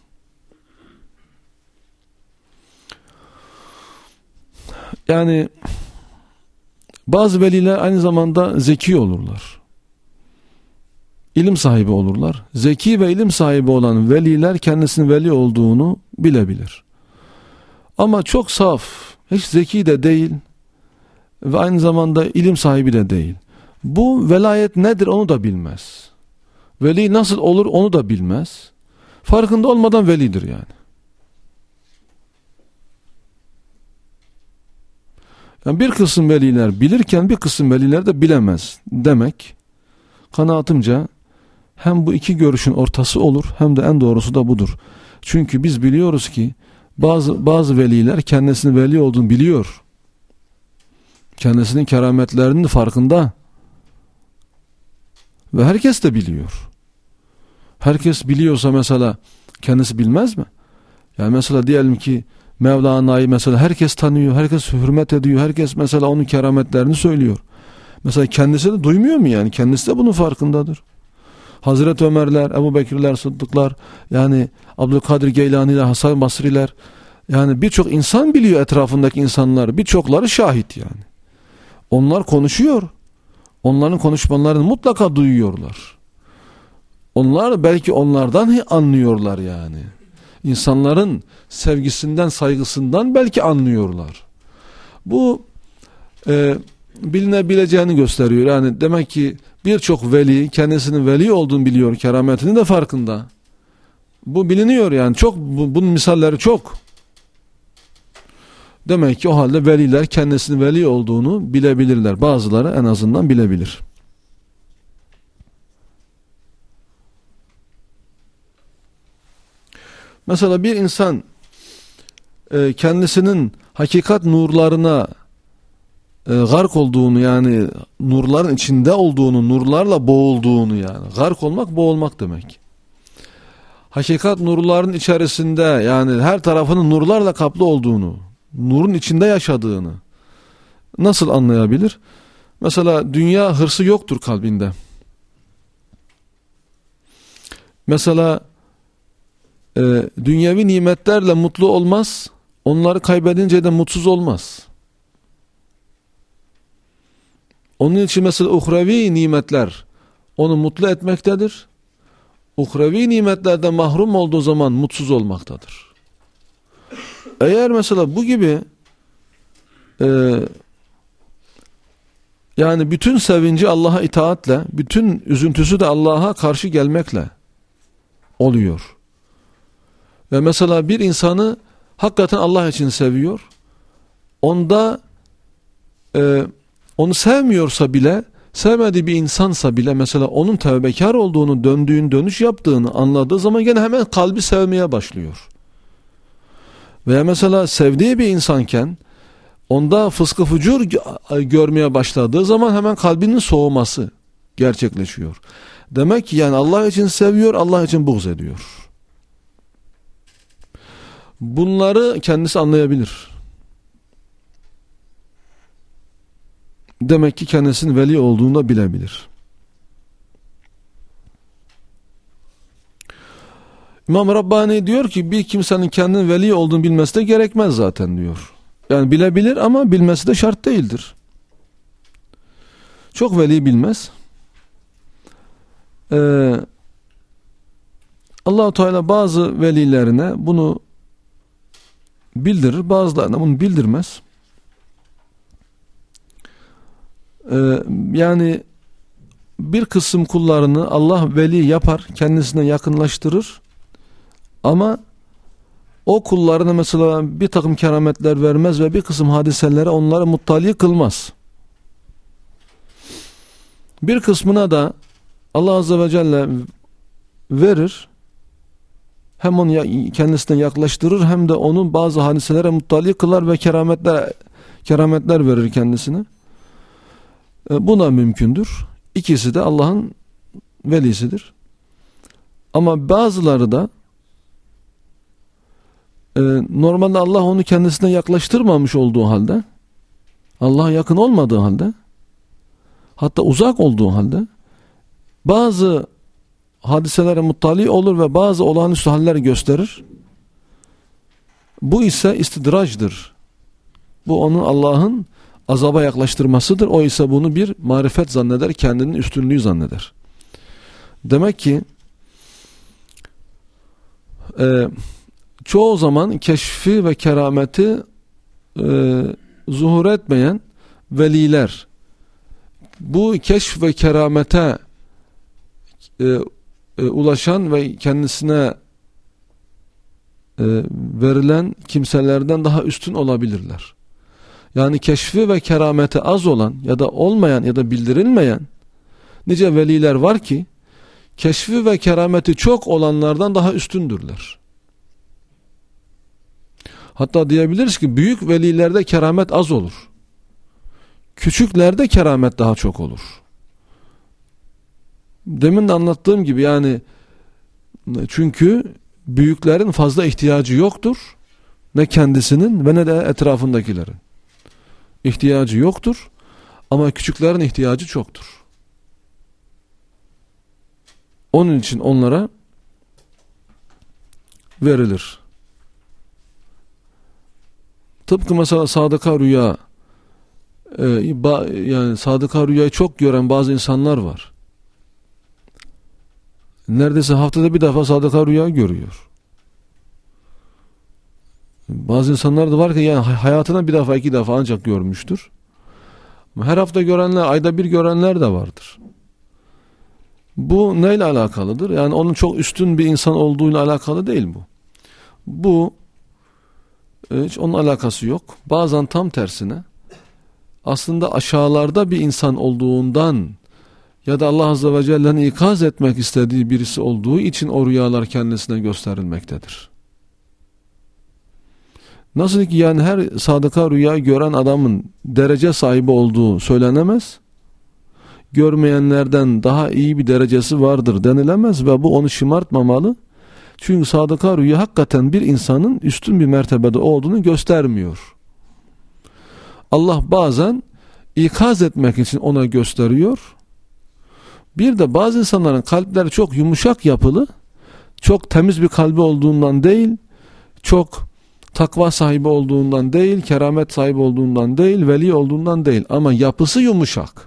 Yani bazı veliler aynı zamanda zeki olurlar. İlim sahibi olurlar. Zeki ve ilim sahibi olan veliler kendisinin veli olduğunu bilebilir. Ama çok saf, hiç zeki de değil ve aynı zamanda ilim sahibi de değil. Bu velayet nedir onu da bilmez. Veli nasıl olur onu da bilmez. Farkında olmadan velidir yani. Yani bir kısım veliler bilirken bir kısım veliler de bilemez demek kanaatimce hem bu iki görüşün ortası olur hem de en doğrusu da budur. Çünkü biz biliyoruz ki bazı veliler kendisinin veli olduğunu biliyor. Kendisinin kerametlerinin farkında. Ve herkes de biliyor. Herkes biliyorsa mesela kendisi bilmez mi? Yani mesela diyelim ki Mevlana'yı mesela herkes tanıyor, herkes hürmet ediyor, herkes mesela onun kerametlerini söylüyor. Mesela kendisi de duymuyor mu yani? Kendisi de bunun farkındadır. Hazreti Ömerler, Ebu Bekirler, Sıddıklar, yani Abdülkadir Geylani'ler, Hasan Basri'ler, yani birçok insan biliyor, etrafındaki insanlar, birçokları şahit yani. Onlar konuşuyor. Onların konuşmalarını mutlaka duyuyorlar. Onlar belki onlardan anlıyorlar yani. İnsanların sevgisinden, saygısından belki anlıyorlar. Bu bilinebileceğini gösteriyor. Yani demek ki birçok veli kendisinin veli olduğunu biliyor, kerametinin de farkında. Bu biliniyor yani. Çok bunun misalleri çok. Demek ki o halde veliler kendisinin veli olduğunu bilebilirler. Bazıları en azından bilebilir. Mesela bir insan kendisinin hakikat nurlarına gark olduğunu, yani nurların içinde olduğunu, nurlarla boğulduğunu, yani gark olmak boğulmak demek. Hakikat nurların içerisinde, yani her tarafının nurlarla kaplı olduğunu, nurun içinde yaşadığını nasıl anlayabilir? Mesela dünya hırsı yoktur kalbinde. Mesela dünyevi nimetlerle mutlu olmaz, onları kaybedince de mutsuz olmaz. Onun için mesela uhrevi nimetler onu mutlu etmektedir. Uhrevi nimetlerden mahrum olduğu zaman mutsuz olmaktadır. Eğer mesela bu gibi yani bütün sevinci Allah'a itaatle, bütün üzüntüsü de Allah'a karşı gelmekle oluyor. Ve mesela bir insanı hakikaten Allah için seviyor. Onda onu sevmiyorsa bile, sevmediği bir insansa bile mesela onun tevbekar olduğunu, dönüş yaptığını anladığı zaman gene hemen kalbi sevmeye başlıyor. Veya mesela sevdiği bir insanken onda fıskı fucur görmeye başladığı zaman hemen kalbinin soğuması gerçekleşiyor. Demek ki yani Allah için seviyor, Allah için buğz ediyor. Bunları kendisi anlayabilir. Demek ki kendisinin veli olduğunu da bilebilir. İmam Rabbani diyor ki bir kimsenin kendinin veli olduğunu bilmesi de gerekmez zaten diyor. Yani bilebilir ama bilmesi de şart değildir. Çok veli bilmez. Allah-u Teala bazı velilerine bunu bildirir, bazılarına bunu bildirmez. Yani bir kısım kullarını Allah veli yapar, kendisine yakınlaştırır. Ama o kullarına mesela bir takım kerametler vermez ve bir kısım hadiselere onları muttali kılmaz. Bir kısmına da Allah Azze ve Celle verir. Hem onu kendisine yaklaştırır hem de onun bazı hadiselere muttali kılar ve kerametler verir kendisine. Buna mümkündür. İkisi de Allah'ın velisidir. Ama bazıları da normalde Allah onu kendisine yaklaştırmamış olduğu halde, Allah'a yakın olmadığı halde, hatta uzak olduğu halde bazı hadiselere muttali olur ve bazı olağanüstü haller gösterir. Bu ise istidracdır. Bu onun Allah'ın azaba yaklaştırmasıdır. O ise bunu bir marifet zanneder, kendinin üstünlüğü zanneder. Demek ki çoğu zaman keşfi ve kerameti zuhur etmeyen veliler bu keşf ve keramete ulaşan ve kendisine verilen kimselerden daha üstün olabilirler. Yani keşfi ve kerameti az olan ya da olmayan ya da bildirilmeyen nice veliler var ki keşfi ve kerameti çok olanlardan daha üstündürler. Hatta diyebiliriz ki büyük velilerde keramet az olur. Küçüklerde keramet daha çok olur. Demin de anlattığım gibi yani çünkü büyüklerin fazla ihtiyacı yoktur. Ne kendisinin ve ne de etrafındakilerin. İhtiyacı yoktur ama küçüklerin ihtiyacı çoktur. Onun için onlara verilir. Tıpkı mesela sadıka rüya, yani sadıka rüyayı çok gören bazı insanlar var. Neredeyse haftada bir defa sadıka rüya görüyor. Bazı insanlar da var ki yani hayatına bir defa iki defa ancak görmüştür. Her hafta görenler, ayda bir görenler de vardır. Bu neyle alakalıdır? Yani onun çok üstün bir insan olduğuyla alakalı değil bu. Bu hiç onun alakası yok. Bazen tam tersine aslında aşağılarda bir insan olduğundan ya da Allah Azze ve Celle'nin ikaz etmek istediği birisi olduğu için o rüyalar kendisine gösterilmektedir. Nasıl ki yani her sadıka rüya gören adamın derece sahibi olduğu söylenemez. Görmeyenlerden daha iyi bir derecesi vardır denilemez ve bu onu şımartmamalı. Çünkü sadıka rüya hakikaten bir insanın üstün bir mertebede olduğunu göstermiyor. Allah bazen ikaz etmek için ona gösteriyor. Bir de bazı insanların kalpleri çok yumuşak yapılı, çok temiz bir kalbi olduğundan değil, çok takva sahibi olduğundan değil, keramet sahibi olduğundan değil, veli olduğundan değil ama yapısı yumuşak.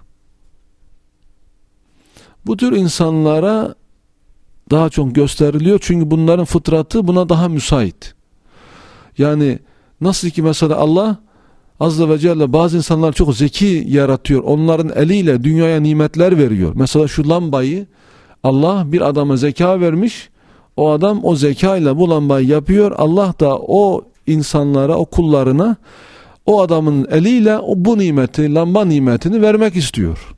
Bu tür insanlara daha çok gösteriliyor çünkü bunların fıtratı buna daha müsait. Yani nasıl ki mesela Allah Azze ve Celle bazı insanlar çok zeki yaratıyor. Onların eliyle dünyaya nimetler veriyor. Mesela şu lambayı Allah bir adama zeka vermiş. O adam o zekayla bu lambayı yapıyor. Allah da o insanlara, o kullarına o adamın eliyle bu nimeti, lamba nimetini vermek istiyor.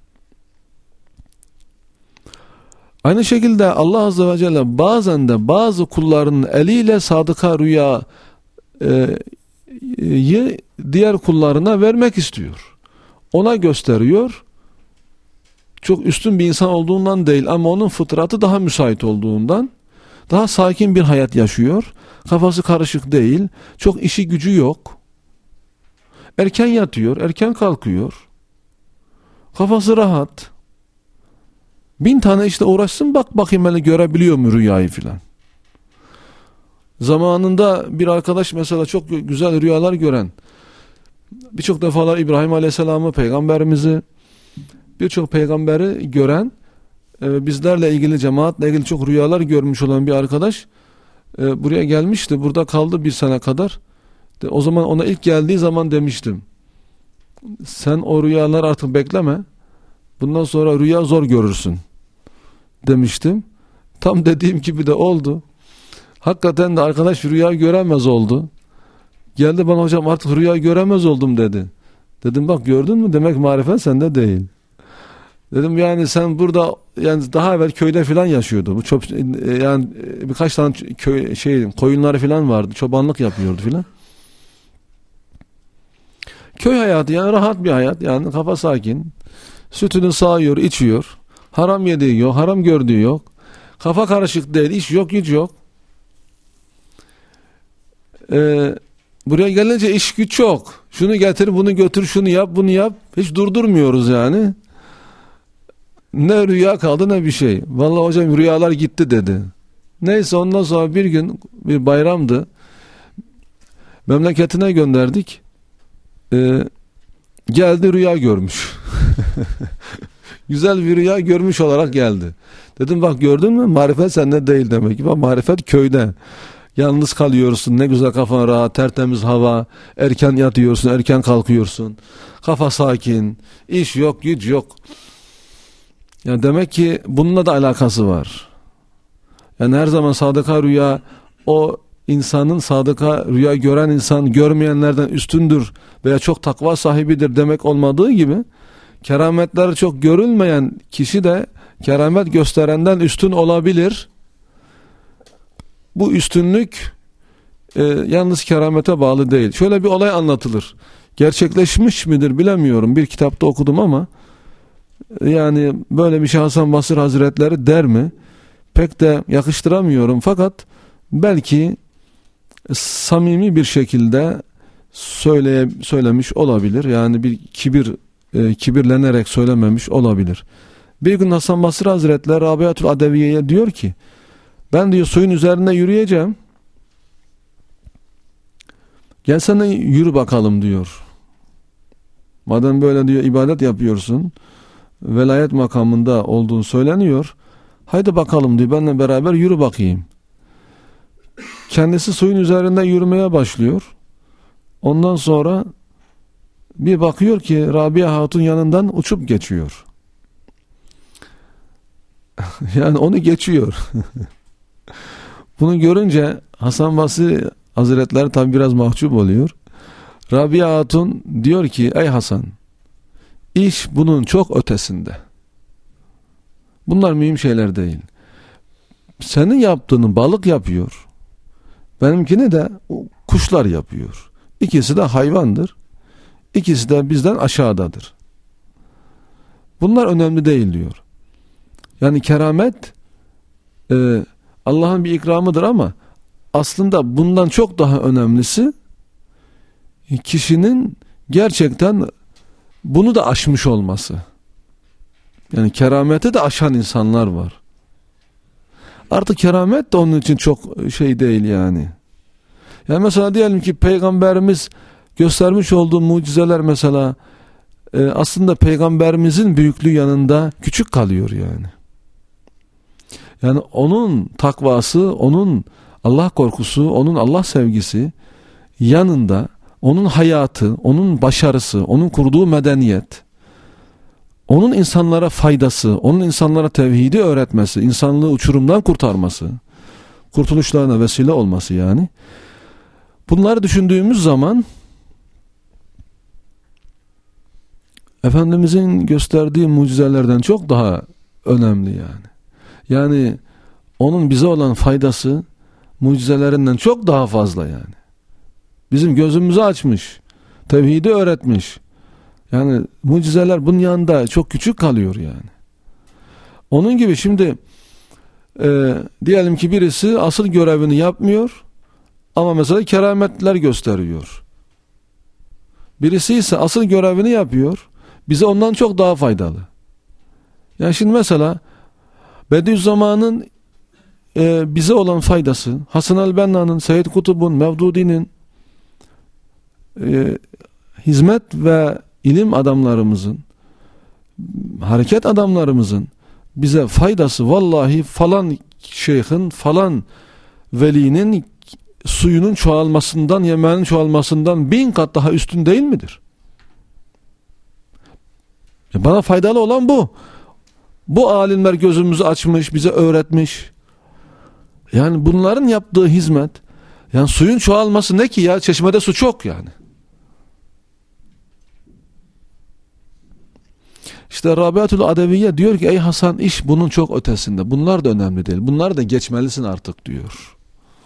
Aynı şekilde Allah Azze ve Celle bazen de bazı kullarının eliyle sadıka rüyayı diğer kullarına vermek istiyor. Ona gösteriyor. Çok üstün bir insan olduğundan değil ama onun fıtratı daha müsait olduğundan daha sakin bir hayat yaşıyor. Kafası karışık değil. Çok işi gücü yok. Erken yatıyor, erken kalkıyor. Kafası rahat. 1000 tane işte uğraşsın bak bakayım hele görebiliyor mu rüyayı filan. Zamanında bir arkadaş mesela çok güzel rüyalar gören, birçok defalar İbrahim Aleyhisselam'ı, peygamberimizi, birçok peygamberi gören, bizlerle ilgili, cemaatle ilgili çok rüyalar görmüş olan bir arkadaş buraya gelmişti. Burada kaldı bir sene kadar. O zaman ona ilk geldiği zaman demiştim. Sen o rüyalar artık bekleme. Bundan sonra rüya zor görürsün demiştim. Tam dediğim gibi de oldu. Hakikaten de arkadaş rüya göremez oldu. Geldi bana, hocam artık rüya göremez oldum dedi. Dedim bak gördün mü, demek marifet sende değil. Dedim yani sen burada, yani daha evvel köyde filan yaşıyordu. Bu çok yani birkaç tane köy koyunları filan vardı. Çobanlık yapıyordu filan. Köy hayatı yani rahat bir hayat, yani kafa sakin. Sütünü sağıyor, içiyor. Haram yediği yok, haram gördüğü yok. Kafa karışık değil, iş yok, güç yok. Buraya gelince iş güç çok. Şunu getir, bunu götür, şunu yap, bunu yap. Hiç durdurmuyoruz yani. Ne rüya kaldı ne bir şey. Vallahi hocam rüyalar gitti dedi. Neyse ondan sonra bir gün bir bayramdı. Memleketine gönderdik. Geldi rüya görmüş. Güzel bir rüya görmüş olarak geldi. Dedim bak gördün mü, marifet sende değil demek ki. Bak marifet köyde. Yalnız kalıyorsun, ne güzel, kafan rahat, tertemiz hava, erken yatıyorsun, erken kalkıyorsun. Kafa sakin, iş yok, güç yok. Yani demek ki bununla da alakası var. Yani her zaman sadıka rüya, o insanın, sadıka rüya gören insan görmeyenlerden üstündür veya çok takva sahibidir demek olmadığı gibi, kerametler çok görülmeyen kişi de keramet gösterenden üstün olabilir. Bu üstünlük yalnız keramete bağlı değil. Şöyle bir olay anlatılır. Gerçekleşmiş midir bilemiyorum. Bir kitapta okudum ama yani böyle bir şey Hasan Basri Hazretleri der mi? Pek de yakıştıramıyorum. Fakat belki samimi bir şekilde söylemiş olabilir. Yani bir kibirlenerek söylememiş olabilir. Bir gün Hasan Basri Hazretleri Rabiatül Adeviye'ye diyor ki, ben diyor suyun üzerinde yürüyeceğim. Gel sen de yürü bakalım diyor. Madem böyle diyor ibadet yapıyorsun, velayet makamında olduğun söyleniyor. Haydi bakalım diyor, benimle beraber yürü bakayım. Kendisi suyun üzerinde yürümeye başlıyor. Ondan sonra bir bakıyor ki Rabia Hatun yanından uçup geçiyor. Yani onu geçiyor. Bunu görünce Hasan Basri Hazretleri tabi biraz mahcup oluyor. Rabia Hatun diyor ki, ey Hasan, iş bunun çok ötesinde. Bunlar mühim şeyler değil. Senin yaptığını balık yapıyor. Benimkini de kuşlar yapıyor. İkisi de hayvandır. İkisi de bizden aşağıdadır. Bunlar önemli değil diyor. Yani keramet Allah'ın bir ikramıdır ama aslında bundan çok daha önemlisi kişinin gerçekten bunu da aşmış olması. Yani kerameti de aşan insanlar var. Artık keramet de onun için çok şey değil yani. Yani mesela diyelim ki Peygamberimiz göstermiş olduğu mucizeler mesela aslında Peygamberimizin büyüklüğü yanında küçük kalıyor yani. Yani onun takvası, onun Allah korkusu, onun Allah sevgisi, yanında onun hayatı, onun başarısı, onun kurduğu medeniyet, onun insanlara faydası, onun insanlara tevhidi öğretmesi, insanlığı uçurumdan kurtarması, kurtuluşlarına vesile olması yani. Bunları düşündüğümüz zaman Efendimizin gösterdiği mucizelerden çok daha önemli yani. Yani onun bize olan faydası mucizelerinden çok daha fazla yani. Bizim gözümüzü açmış, tevhidi öğretmiş. Yani mucizeler bunun yanında çok küçük kalıyor yani. Onun gibi şimdi diyelim ki birisi asıl görevini yapmıyor ama mesela kerametler gösteriyor. Birisi ise asıl görevini yapıyor, bize ondan çok daha faydalı. Yani şimdi mesela Bediüzzaman'ın bize olan faydası, Hasan el-Benna'nın, Seyyid Kutub'un, Mevdudi'nin, hizmet ve ilim adamlarımızın, hareket adamlarımızın bize faydası vallahi falan şeyhin, falan velinin suyunun çoğalmasından, yemeğinin çoğalmasından 1000 kat daha üstün değil midir? Bana faydalı olan bu. Bu alimler gözümüzü açmış, bize öğretmiş. Yani bunların yaptığı hizmet, yani suyun çoğalması ne ki ya? Çeşmede su çok yani. İşte Rabiatül Adeviye diyor ki ey Hasan, iş bunun çok ötesinde. Bunlar da önemli değil. Bunlar da geçmelisin artık diyor.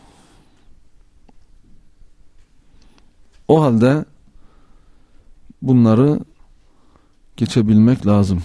O halde bunları geçebilmek lazım.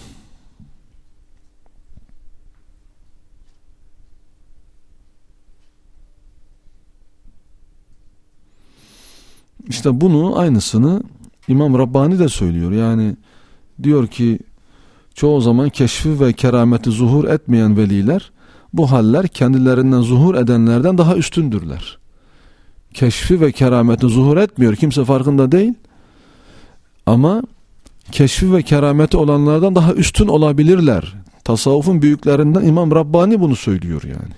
İşte bunu aynısını İmam Rabbani de söylüyor. Yani diyor ki çoğu zaman keşfi ve kerameti zuhur etmeyen veliler, bu haller kendilerinden zuhur edenlerden daha üstündürler. Keşfi ve kerameti zuhur etmiyor, kimse farkında değil. Ama keşfi ve kerameti olanlardan daha üstün olabilirler. Tasavvufun büyüklerinden İmam Rabbani bunu söylüyor yani.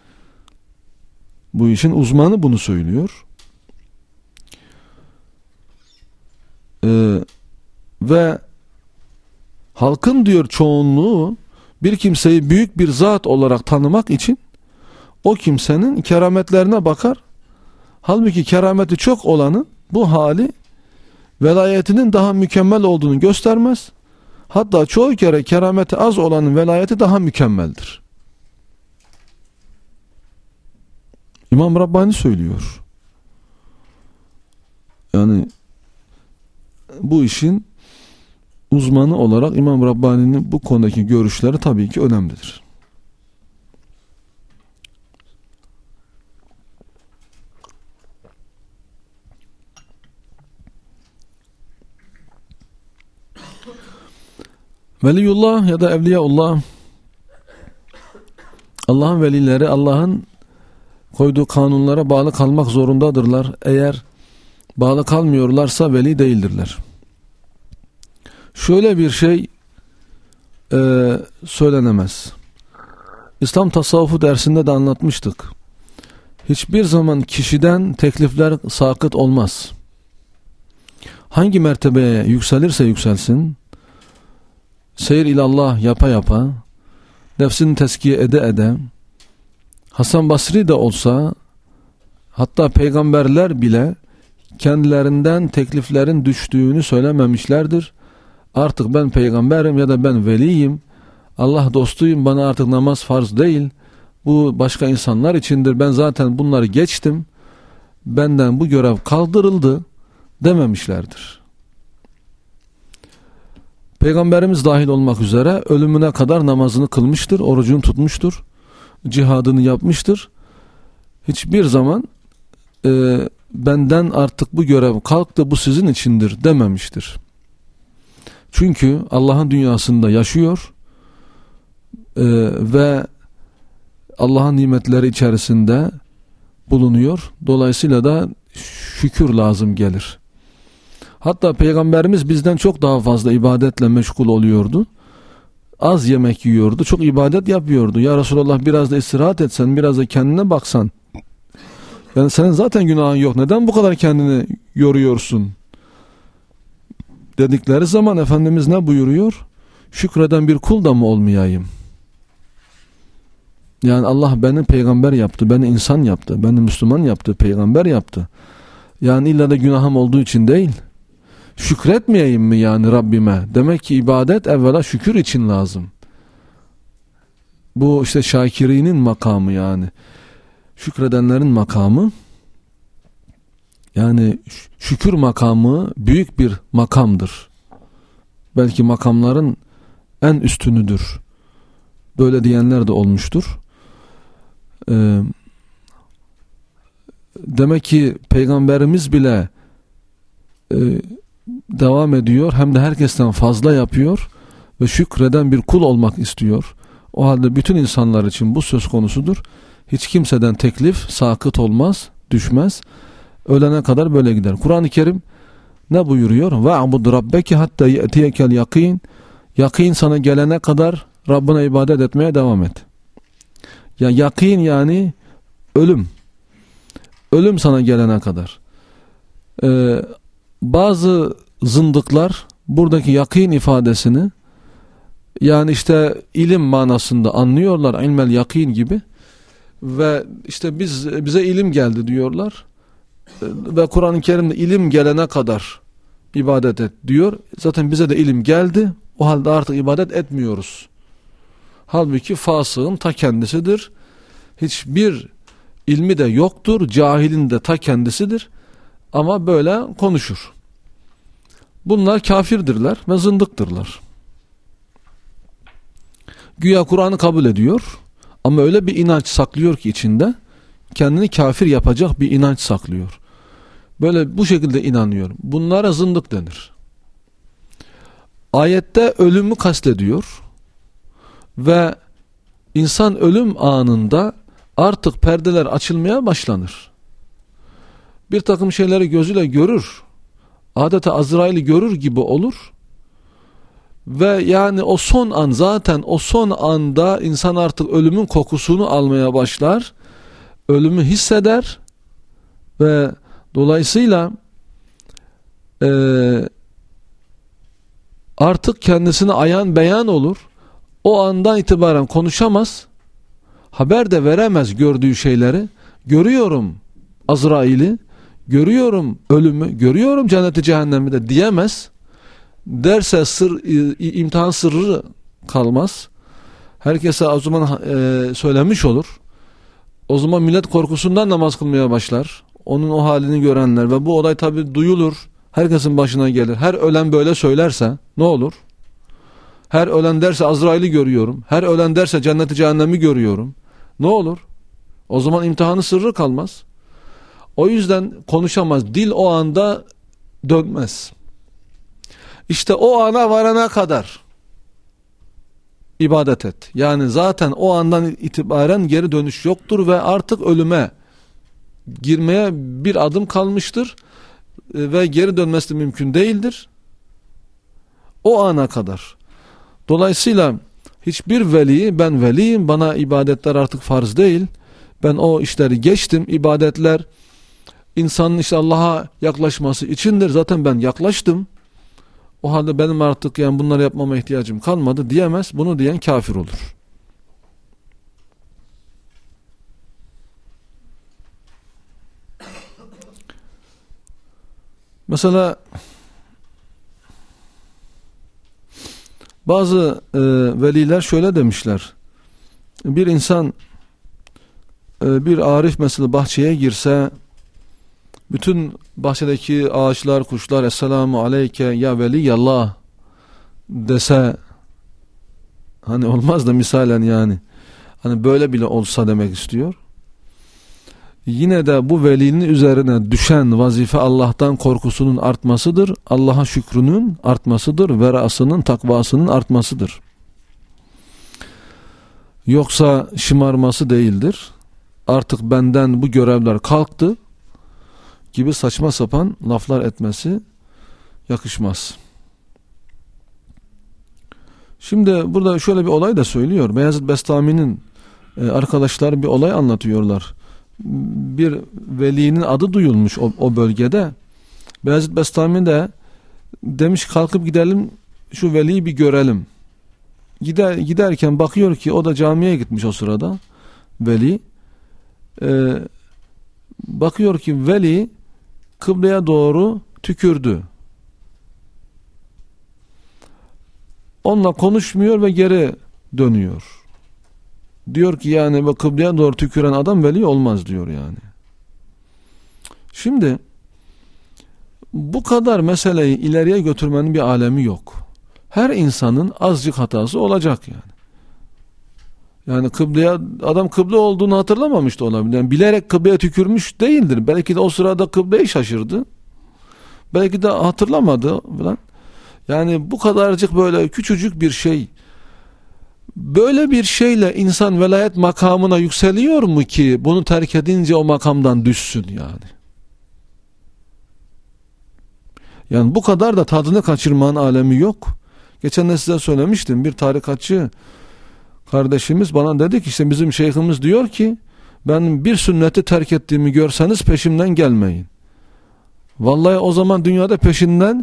Bu işin uzmanı bunu söylüyor. Ve halkın diyor çoğunluğu bir kimseyi büyük bir zat olarak tanımak için o kimsenin kerametlerine bakar. Halbuki kerameti çok olanın bu hali velayetinin daha mükemmel olduğunu göstermez. Hatta çoğu kere kerameti az olanın velayeti daha mükemmeldir. İmam Rabbani söylüyor. Yani bu işin uzmanı olarak İmam Rabbani'nin bu konudaki görüşleri tabii ki önemlidir. Veliyullah ya da Evliyaullah, Allah'ın velileri Allah'ın koyduğu kanunlara bağlı kalmak zorundadırlar. Eğer bağlı kalmıyorlarsa veli değildirler. Şöyle bir şey söylenemez. İslam tasavvufu dersinde de anlatmıştık. Hiçbir zaman kişiden teklifler sakıt olmaz. Hangi mertebeye yükselirse yükselsin, seyir ilallah yapa yapa, nefsini teskiye ede ede, Hasan Basri de olsa, hatta peygamberler bile kendilerinden tekliflerin düştüğünü söylememişlerdir. Artık ben peygamberim ya da ben veliyim, Allah dostuyum, bana artık namaz farz değil, bu başka insanlar içindir, ben zaten bunları geçtim, benden bu görev kaldırıldı dememişlerdir. Peygamberimiz dahil olmak üzere ölümüne kadar namazını kılmıştır, orucunu tutmuştur, cihadını yapmıştır. Hiçbir zaman benden artık bu görev kalktı, bu sizin içindir dememiştir. Çünkü Allah'ın dünyasında yaşıyor ve Allah'ın nimetleri içerisinde bulunuyor. Dolayısıyla da şükür lazım gelir. Hatta Peygamberimiz bizden çok daha fazla ibadetle meşgul oluyordu. Az yemek yiyordu, çok ibadet yapıyordu. Ya Resulallah biraz da istirahat etsen, biraz da kendine baksan, Yani senin zaten günahın yok. Neden bu kadar kendini yoruyorsun? Dedikleri zaman Efendimiz ne buyuruyor? Şükreden bir kul da mı olmayayım? Yani Allah beni peygamber yaptı, beni insan yaptı, beni Müslüman yaptı, peygamber yaptı. Yani illa da günahım olduğu için değil. Şükretmeyeyim mi yani Rabbime? Demek ki ibadet evvela şükür için lazım. Bu işte şakirinin makamı yani. Şükredenlerin makamı. Yani şükür makamı büyük bir makamdır. Belki makamların en üstünüdür. Böyle diyenler de olmuştur. Demek ki Peygamberimiz bile devam ediyor, hem de herkesten fazla yapıyor ve şükreden bir kul olmak istiyor. O halde bütün insanlar için bu söz konusudur. Hiç kimseden teklif sakıt olmaz, düşmez. Ölene kadar böyle gider. Kur'an-ı Kerim ne buyuruyor? وَاَعْبُدْ رَبَّكِ hatta يَأْتِيَكَ الْيَقِينَ. Yakin sana gelene kadar Rabbine ibadet etmeye devam et. Ya yakin yani ölüm. Ölüm sana gelene kadar. Bazı zındıklar buradaki yakin ifadesini yani işte ilim manasında anlıyorlar, ilmel yakin gibi, ve işte bize ilim geldi diyorlar ve Kur'an-ı Kerim'de ilim gelene kadar ibadet et diyor. Zaten bize de ilim geldi, o halde artık ibadet etmiyoruz. Halbuki fasığın ta kendisidir. Hiçbir ilmi de yoktur, cahilin de ta kendisidir ama böyle konuşur. Bunlar kafirdirler ve zındıktırlar. Güya Kur'an'ı kabul ediyor ama öyle bir inanç saklıyor ki içinde kendini kafir yapacak bir inanç saklıyor. Böyle bu şekilde inanıyor. Bunlara zındık denir. Ayette ölümü kastediyor ve insan ölüm anında artık perdeler açılmaya başlanır. Bir takım şeyleri gözüyle görür. Adeta Azrail'i görür gibi olur. Ve yani o son an, zaten o son anda insan artık ölümün kokusunu almaya başlar. Ölümü hisseder ve dolayısıyla artık kendisine ayan beyan olur. O andan itibaren konuşamaz. Haber de veremez gördüğü şeyleri. Görüyorum Azrail'i, görüyorum ölümü, görüyorum cenneti cehennemi de diyemez. Derse imtihan sırrı kalmaz. Herkese o zaman söylemiş olur. O zaman millet korkusundan namaz kılmaya başlar. Onun o halini görenler ve bu olay tabi duyulur. Herkesin başına gelir. Her ölen böyle söylerse ne olur? Her ölen derse Azrail'i görüyorum. Her ölen derse cenneti cehennemi görüyorum. Ne olur? O zaman imtihanı sırrı kalmaz. O yüzden konuşamaz. Dil o anda dönmez. İşte o ana varana kadar ibadet et. Yani zaten o andan itibaren geri dönüş yoktur ve artık ölüme girmeye bir adım kalmıştır ve geri dönmesi de mümkün değildir. O ana kadar. Dolayısıyla hiçbir veli, ben veliyim, bana ibadetler artık farz değil, ben o işleri geçtim, ibadetler insanın işte Allah'a yaklaşması içindir, zaten ben yaklaştım, o halde benim artık yani bunları yapmama ihtiyacım kalmadı diyemez. Bunu diyen kafir olur. Mesela bazı veliler şöyle demişler. Bir insan, bir arif mesela bahçeye girse, bütün bahçedeki ağaçlar, kuşlar Esselamu aleyke ya veliyallah dese, hani olmaz da misalen yani, hani böyle bile olsa demek istiyor. Yine de bu velinin üzerine düşen vazife Allah'tan korkusunun artmasıdır. Allah'a şükrünün artmasıdır. Verasının, takvasının artmasıdır. Yoksa şımarması değildir. Artık benden bu görevler kalktı gibi saçma sapan laflar etmesi yakışmaz. Şimdi burada şöyle bir olay da söylüyor. Beyazıt Bestami'nin arkadaşlar bir olay anlatıyorlar. bir velinin adı duyulmuş o bölgede. Beyazıt Bestami de demiş kalkıp gidelim şu veliyi bir görelim. Giderken bakıyor ki o da camiye gitmiş o sırada veli. Bakıyor ki veli kıbleye doğru tükürdü. Onunla konuşmuyor ve geri dönüyor. Diyor ki yani kıbleye doğru tüküren adam veli olmaz diyor yani. Şimdi bu kadar meseleyi ileriye götürmenin bir alemi yok. Her insanın azıcık hatası olacak yani. Yani adam kıble olduğunu hatırlamamış da olabilir. Yani bilerek kıbleye tükürmüş değildir. Belki de o sırada kıbleyi şaşırdı. Belki de hatırlamadı falan. Yani bu kadarcık böyle küçücük bir şey. Böyle bir şeyle insan velayet makamına yükseliyor mu ki bunu terk edince o makamdan düşsün yani. Yani bu kadar da tadını kaçırmanın alemi yok. Geçen de size söylemiştim, bir tarikatçı kardeşimiz bana dedi ki işte bizim şeyhimiz diyor ki ben bir sünneti terk ettiğimi görseniz peşimden gelmeyin. Vallahi o zaman dünyada peşinden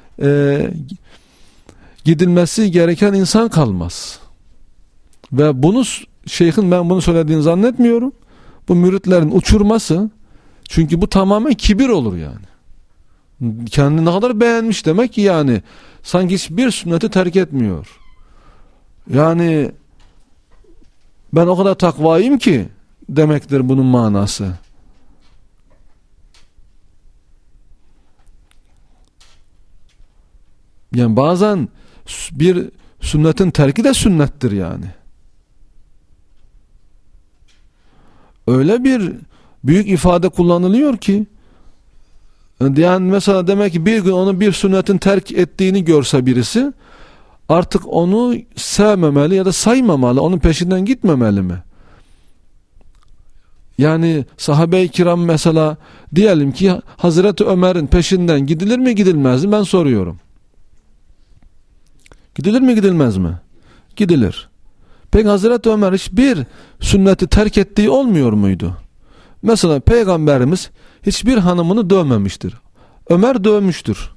gidilmesi gereken insan kalmaz. Ve bunu şeyhin ben bunu söylediğini zannetmiyorum. Bu müritlerin uçurması, çünkü bu tamamen kibir olur yani. Kendini ne kadar beğenmiş demek ki yani. Sanki hiçbir sünneti terk etmiyor. Yani ben o kadar takvayım ki demektir bunun manası. Yani bazen bir sünnetin terki de sünnettir yani. Öyle bir büyük ifade kullanılıyor ki yani mesela demek ki bir gün onu bir sünnetin terk ettiğini görse birisi artık onu sevmemeli ya da saymamalı, onun peşinden gitmemeli mi? Yani sahabe-i kiram mesela diyelim ki Hazreti Ömer'in peşinden gidilir mi gidilmez mi ben soruyorum. Gidilir mi gidilmez mi? Gidilir. Peki Hazreti Ömer hiçbir sünneti terk ettiği olmuyor muydu? Mesela Peygamberimiz hiçbir hanımını dövmemiştir. Ömer dövmüştür.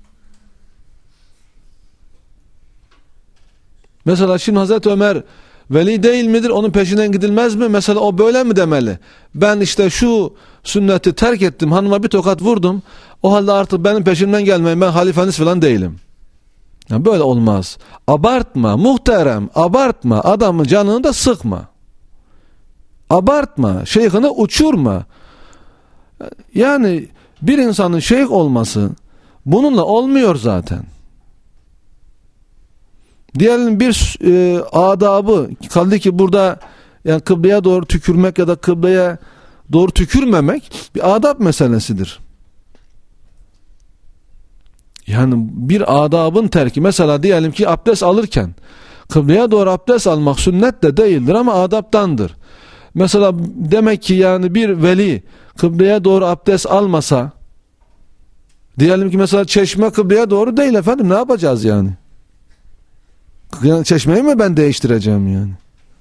Mesela şimdi Hazreti Ömer veli değil midir? Onun peşinden gidilmez mi? Mesela o böyle mi demeli? Ben işte şu sünneti terk ettim, hanıma bir tokat vurdum. O halde artık benim peşimden gelmeyin, ben halifeniz falan değilim. Yani böyle olmaz. Abartma muhterem, abartma. Adamın canını da sıkma. Abartma, şeyhini uçurma. Yani bir insanın şeyh olması bununla olmuyor zaten. Diyelim bir adabı kaldı ki burada yani kıbleye doğru tükürmek ya da kıbleye doğru tükürmemek bir adab meselesidir. Yani bir adabın terki, mesela diyelim ki abdest alırken kıbleye doğru abdest almak sünnet de değildir ama adaptandır. Mesela demek ki yani bir veli kıbleye doğru abdest almasa, diyelim ki mesela çeşme kıbleye doğru değil efendim, ne yapacağız yani? Yani çeşmeyi mi ben değiştireceğim yani?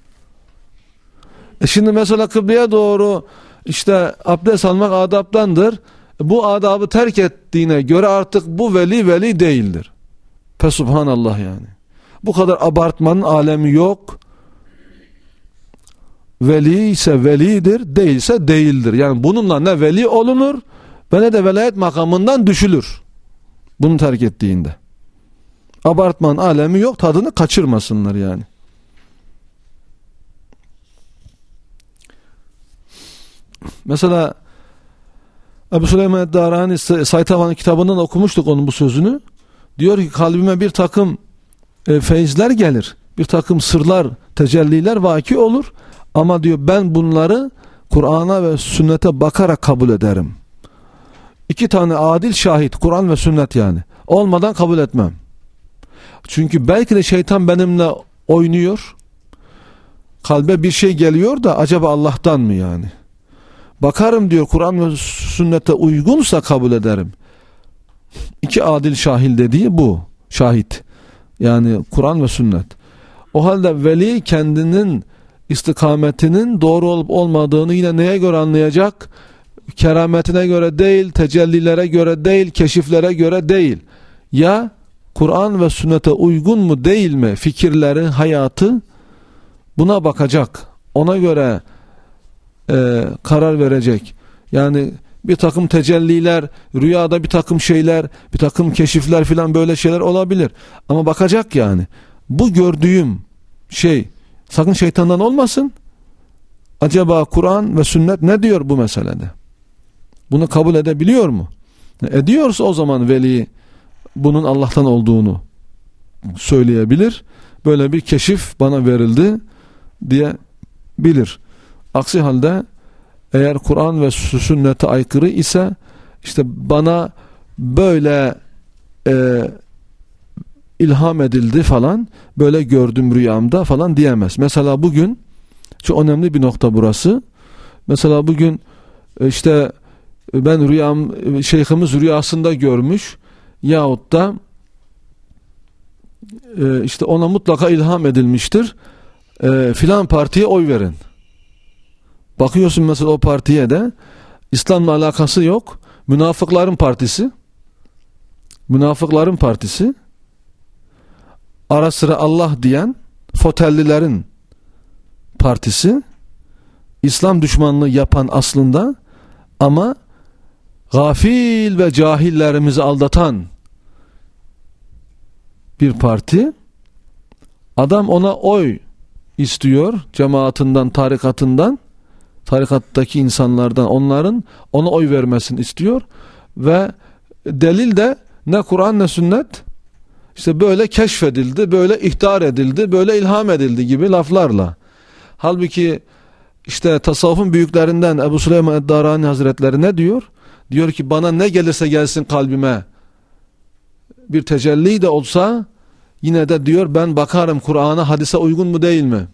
Şimdi mesela kıbleye doğru işte abdest almak adaptandır. Bu adabı terk ettiğine göre artık bu veli değildir. Fesubhanallah yani. Bu kadar abartmanın alemi yok. Veli ise velidir, değilse değildir. Yani bununla ne veli olunur ve ne de velayet makamından düşülür. Bunu terk ettiğinde. Abartmanın alemi yok, tadını kaçırmasınlar yani. Mesela Ebu Süleyman Eddarani Said Havan'ın kitabından okumuştuk onun bu sözünü. Diyor ki kalbime bir takım feyizler gelir. Bir takım sırlar, tecelliler vaki olur. Ama diyor ben bunları Kur'an'a ve sünnete bakarak kabul ederim. 2 tane adil şahit, Kur'an ve sünnet yani. Olmadan kabul etmem. Çünkü belki de şeytan benimle oynuyor. Kalbe bir şey geliyor da acaba Allah'tan mı yani? Bakarım diyor, Kur'an ve sünnete uygunsa kabul ederim. 2 adil şahit dediği bu. Şahit. Yani Kur'an ve sünnet. O halde veli kendinin istikametinin doğru olup olmadığını yine neye göre anlayacak? Kerametine göre değil, tecellilere göre değil, keşiflere göre değil. Ya Kur'an ve sünnete uygun mu değil mi fikirleri, hayatı, buna bakacak. Ona göre karar verecek. Yani bir takım tecelliler, rüyada bir takım şeyler, bir takım keşifler filan, böyle şeyler olabilir. Ama bakacak yani. Bu gördüğüm şey sakın şeytandan olmasın. Acaba Kur'an ve sünnet ne diyor bu meselede? Bunu kabul edebiliyor mu? Ediyorsa o zaman veli bunun Allah'tan olduğunu söyleyebilir. Böyle bir keşif bana verildi diye bilir. Aksi halde eğer Kur'an ve sünnete aykırı ise işte bana böyle ilham edildi falan, böyle gördüm rüyamda falan diyemez. Mesela bugün çok önemli bir nokta burası. Mesela bugün işte ben şeyhimiz rüyasında görmüş yahut da işte ona mutlaka ilham edilmiştir. Filan partiye oy verin. Bakıyorsun mesela o partiye de İslam'la alakası yok. Münafıkların partisi. Münafıkların partisi. Ara sıra Allah diyen fotellilerin partisi. İslam düşmanlığı yapan aslında ama gafil ve cahillerimizi aldatan bir parti. Adam ona oy istiyor, cemaatinden, tarikatından, tarikattaki insanlardan, onların ona oy vermesini istiyor ve delil de ne Kur'an ne sünnet, işte böyle keşfedildi, böyle ihtar edildi, böyle ilham edildi gibi laflarla. Halbuki işte tasavvufun büyüklerinden Ebu Süleyman Eddarani Hazretleri ne diyor? Diyor ki bana ne gelirse gelsin kalbime, bir tecelli de olsa yine de diyor ben bakarım Kur'an'a, hadise uygun mu değil mi?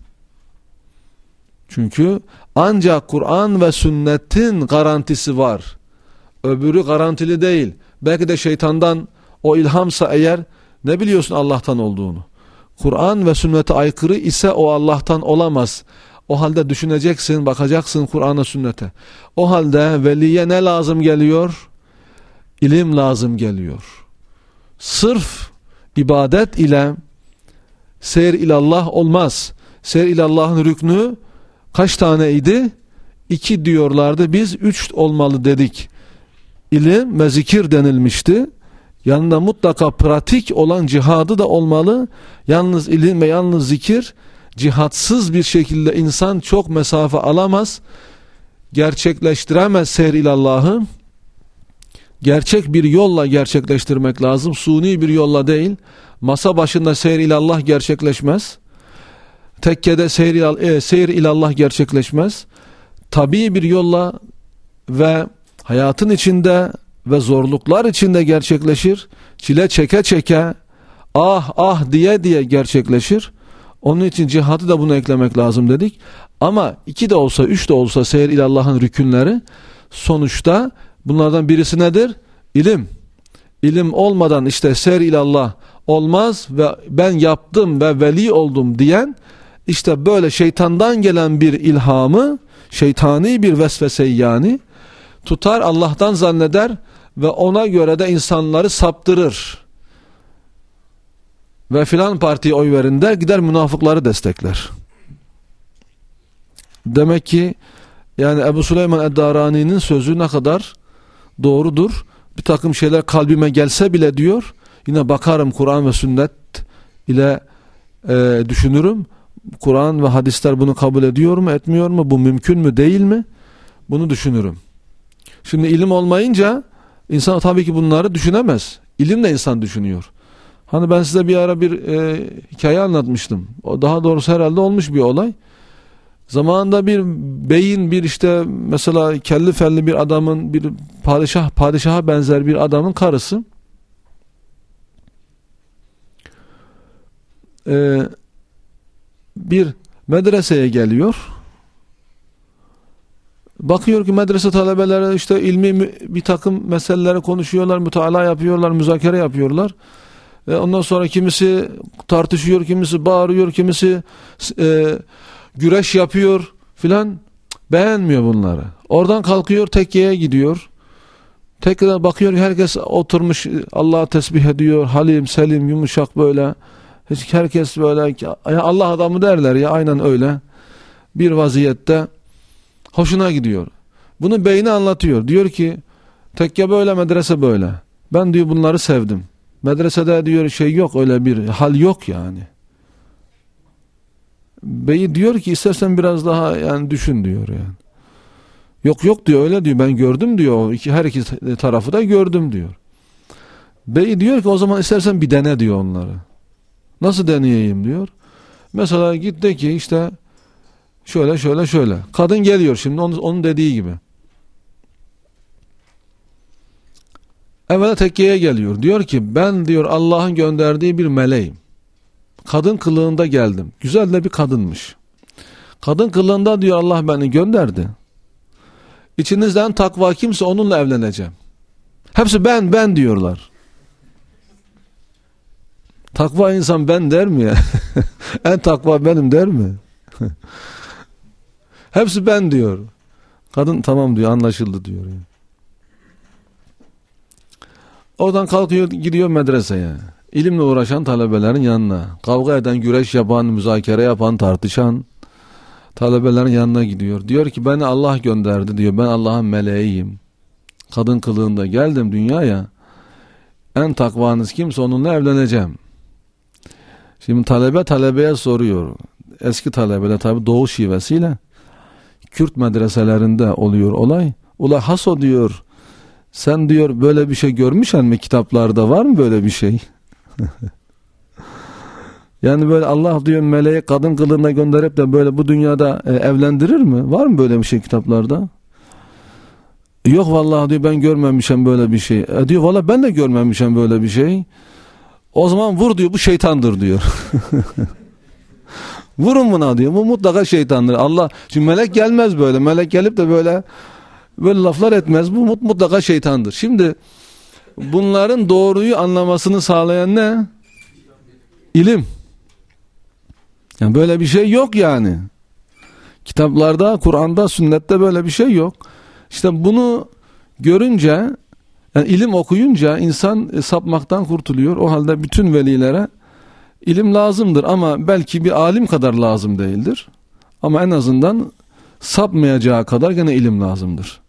Çünkü ancak Kur'an ve sünnetin garantisi var. Öbürü garantili değil. Belki de şeytandan o ilhamsa eğer, ne biliyorsun Allah'tan olduğunu? Kur'an ve sünnete aykırı ise o Allah'tan olamaz. O halde düşüneceksin, bakacaksın Kur'an'a, sünnete. O halde veliye ne lazım geliyor? İlim lazım geliyor. Sırf ibadet ile seyr ilallah olmaz. Seyr ilallah'ın rüknü kaç taneydi? 2 diyorlardı. Biz 3 olmalı dedik. İlim ve zikir denilmişti. Yanında mutlaka pratik olan cihadı da olmalı. Yalnız ilim ve yalnız zikir, cihatsız bir şekilde insan çok mesafe alamaz. Gerçekleştiremez seyr ilallah'ı. Gerçek bir yolla gerçekleştirmek lazım. Suni bir yolla değil. Masa başında seyr ilallah gerçekleşmez. Tekkede seyr ilallah gerçekleşmez. Tabii bir yolla ve hayatın içinde ve zorluklar içinde gerçekleşir. Çile çeke çeke, ah ah diye diye gerçekleşir. Onun için cihadı da buna eklemek lazım dedik. Ama 2 de olsa 3 de olsa seyr ilallah'ın rükünleri, sonuçta bunlardan birisi nedir? İlim. İlim olmadan işte seyr ilallah olmaz ve ben yaptım ve veli oldum diyen, işte böyle şeytandan gelen bir ilhamı, şeytani bir vesveseyi yani tutar, Allah'tan zanneder ve ona göre de insanları saptırır. Ve filan partiye oy verin der, gider münafıkları destekler. Demek ki yani Ebu Süleyman Eddarani'nin sözü ne kadar doğrudur. Bir takım şeyler kalbime gelse bile diyor, yine bakarım Kur'an ve sünnet ile düşünürüm. Kur'an ve hadisler bunu kabul ediyor mu, etmiyor mu? Bu mümkün mü, değil mi? Bunu düşünürüm. Şimdi ilim olmayınca insan tabii ki bunları düşünemez. İlimle insan düşünüyor. Hani ben size bir ara bir hikaye anlatmıştım. O daha doğrusu herhalde olmuş bir olay. Zamanında bir beyin, bir işte mesela kelli felli bir adamın, bir padişaha benzer bir adamın karısı bir medreseye geliyor. Bakıyor ki medrese talebeleri işte ilmi bir takım meseleleri konuşuyorlar, müteala yapıyorlar, müzakere yapıyorlar. Ondan sonra kimisi tartışıyor, kimisi bağırıyor, kimisi güreş yapıyor filan, beğenmiyor bunları. Oradan kalkıyor, tekkeye gidiyor. Tekrar bakıyor, herkes oturmuş Allah'a tesbih ediyor. Halim, selim, yumuşak böyle. Herkes böyle Allah adamı derler ya, aynen öyle. Bir vaziyette hoşuna gidiyor. Bunu beyni anlatıyor. Diyor ki tekke böyle, medrese böyle. Ben diyor bunları sevdim. Medresede diyor şey yok, öyle bir hal yok yani. Beyi diyor ki istersen biraz daha yani düşün diyor yani. Yok diyor, öyle diyor, ben gördüm diyor. Her iki tarafı da gördüm diyor. Bey diyor ki o zaman istersen bir dene diyor onları. Nasıl deneyeyim diyor. Mesela git de ki işte şöyle. Kadın geliyor şimdi onun dediği gibi. Evvela tekkeye geliyor. Diyor ki ben diyor Allah'ın gönderdiği bir meleğim. Kadın kılığında geldim. Güzel de bir kadınmış. Kadın kılığında diyor Allah beni gönderdi. İçinizden takva kimse onunla evleneceğim. Hepsi ben diyorlar. Takva insan ben der mi ya? En takva benim der mi? Hepsi ben diyor. Kadın tamam diyor, anlaşıldı diyor. Yani. Oradan kalkıyor, gidiyor medreseye. İlimle uğraşan talebelerin yanına. Kavga eden, güreş yapan, müzakere yapan, tartışan talebelerin yanına gidiyor. Diyor ki beni Allah gönderdi diyor. Ben Allah'ın meleğiyim. Kadın kılığında geldim dünyaya. En takvanız kimse onunla evleneceğim. Şimdi talebeye soruyor. Eski talebeler tabi doğu şivesiyle Kürt medreselerinde oluyor olay. Ula haso diyor. Sen diyor böyle bir şey görmüşsen mi, kitaplarda var mı böyle bir şey? Yani böyle Allah diyor meleği kadın kılığına gönderip de böyle bu dünyada evlendirir mi? Var mı böyle bir şey kitaplarda? Yok vallahi diyor, ben görmemişim böyle bir şey. Diyor vallahi ben de görmemişim böyle bir şey. O zaman vur diyor, bu şeytandır diyor. Vurun buna diyor. Bu mutlaka şeytandır. Allah, çünkü melek gelmez böyle. Melek gelip de böyle laflar etmez. Bu mutlaka şeytandır. Şimdi bunların doğruyu anlamasını sağlayan ne? İlim. Yani böyle bir şey yok yani. Kitaplarda, Kur'an'da, sünnette böyle bir şey yok. İşte bunu görünce, yani ilim okuyunca insan sapmaktan kurtuluyor. O halde bütün velilere ilim lazımdır ama belki bir alim kadar lazım değildir. Ama en azından sapmayacağı kadar gene ilim lazımdır.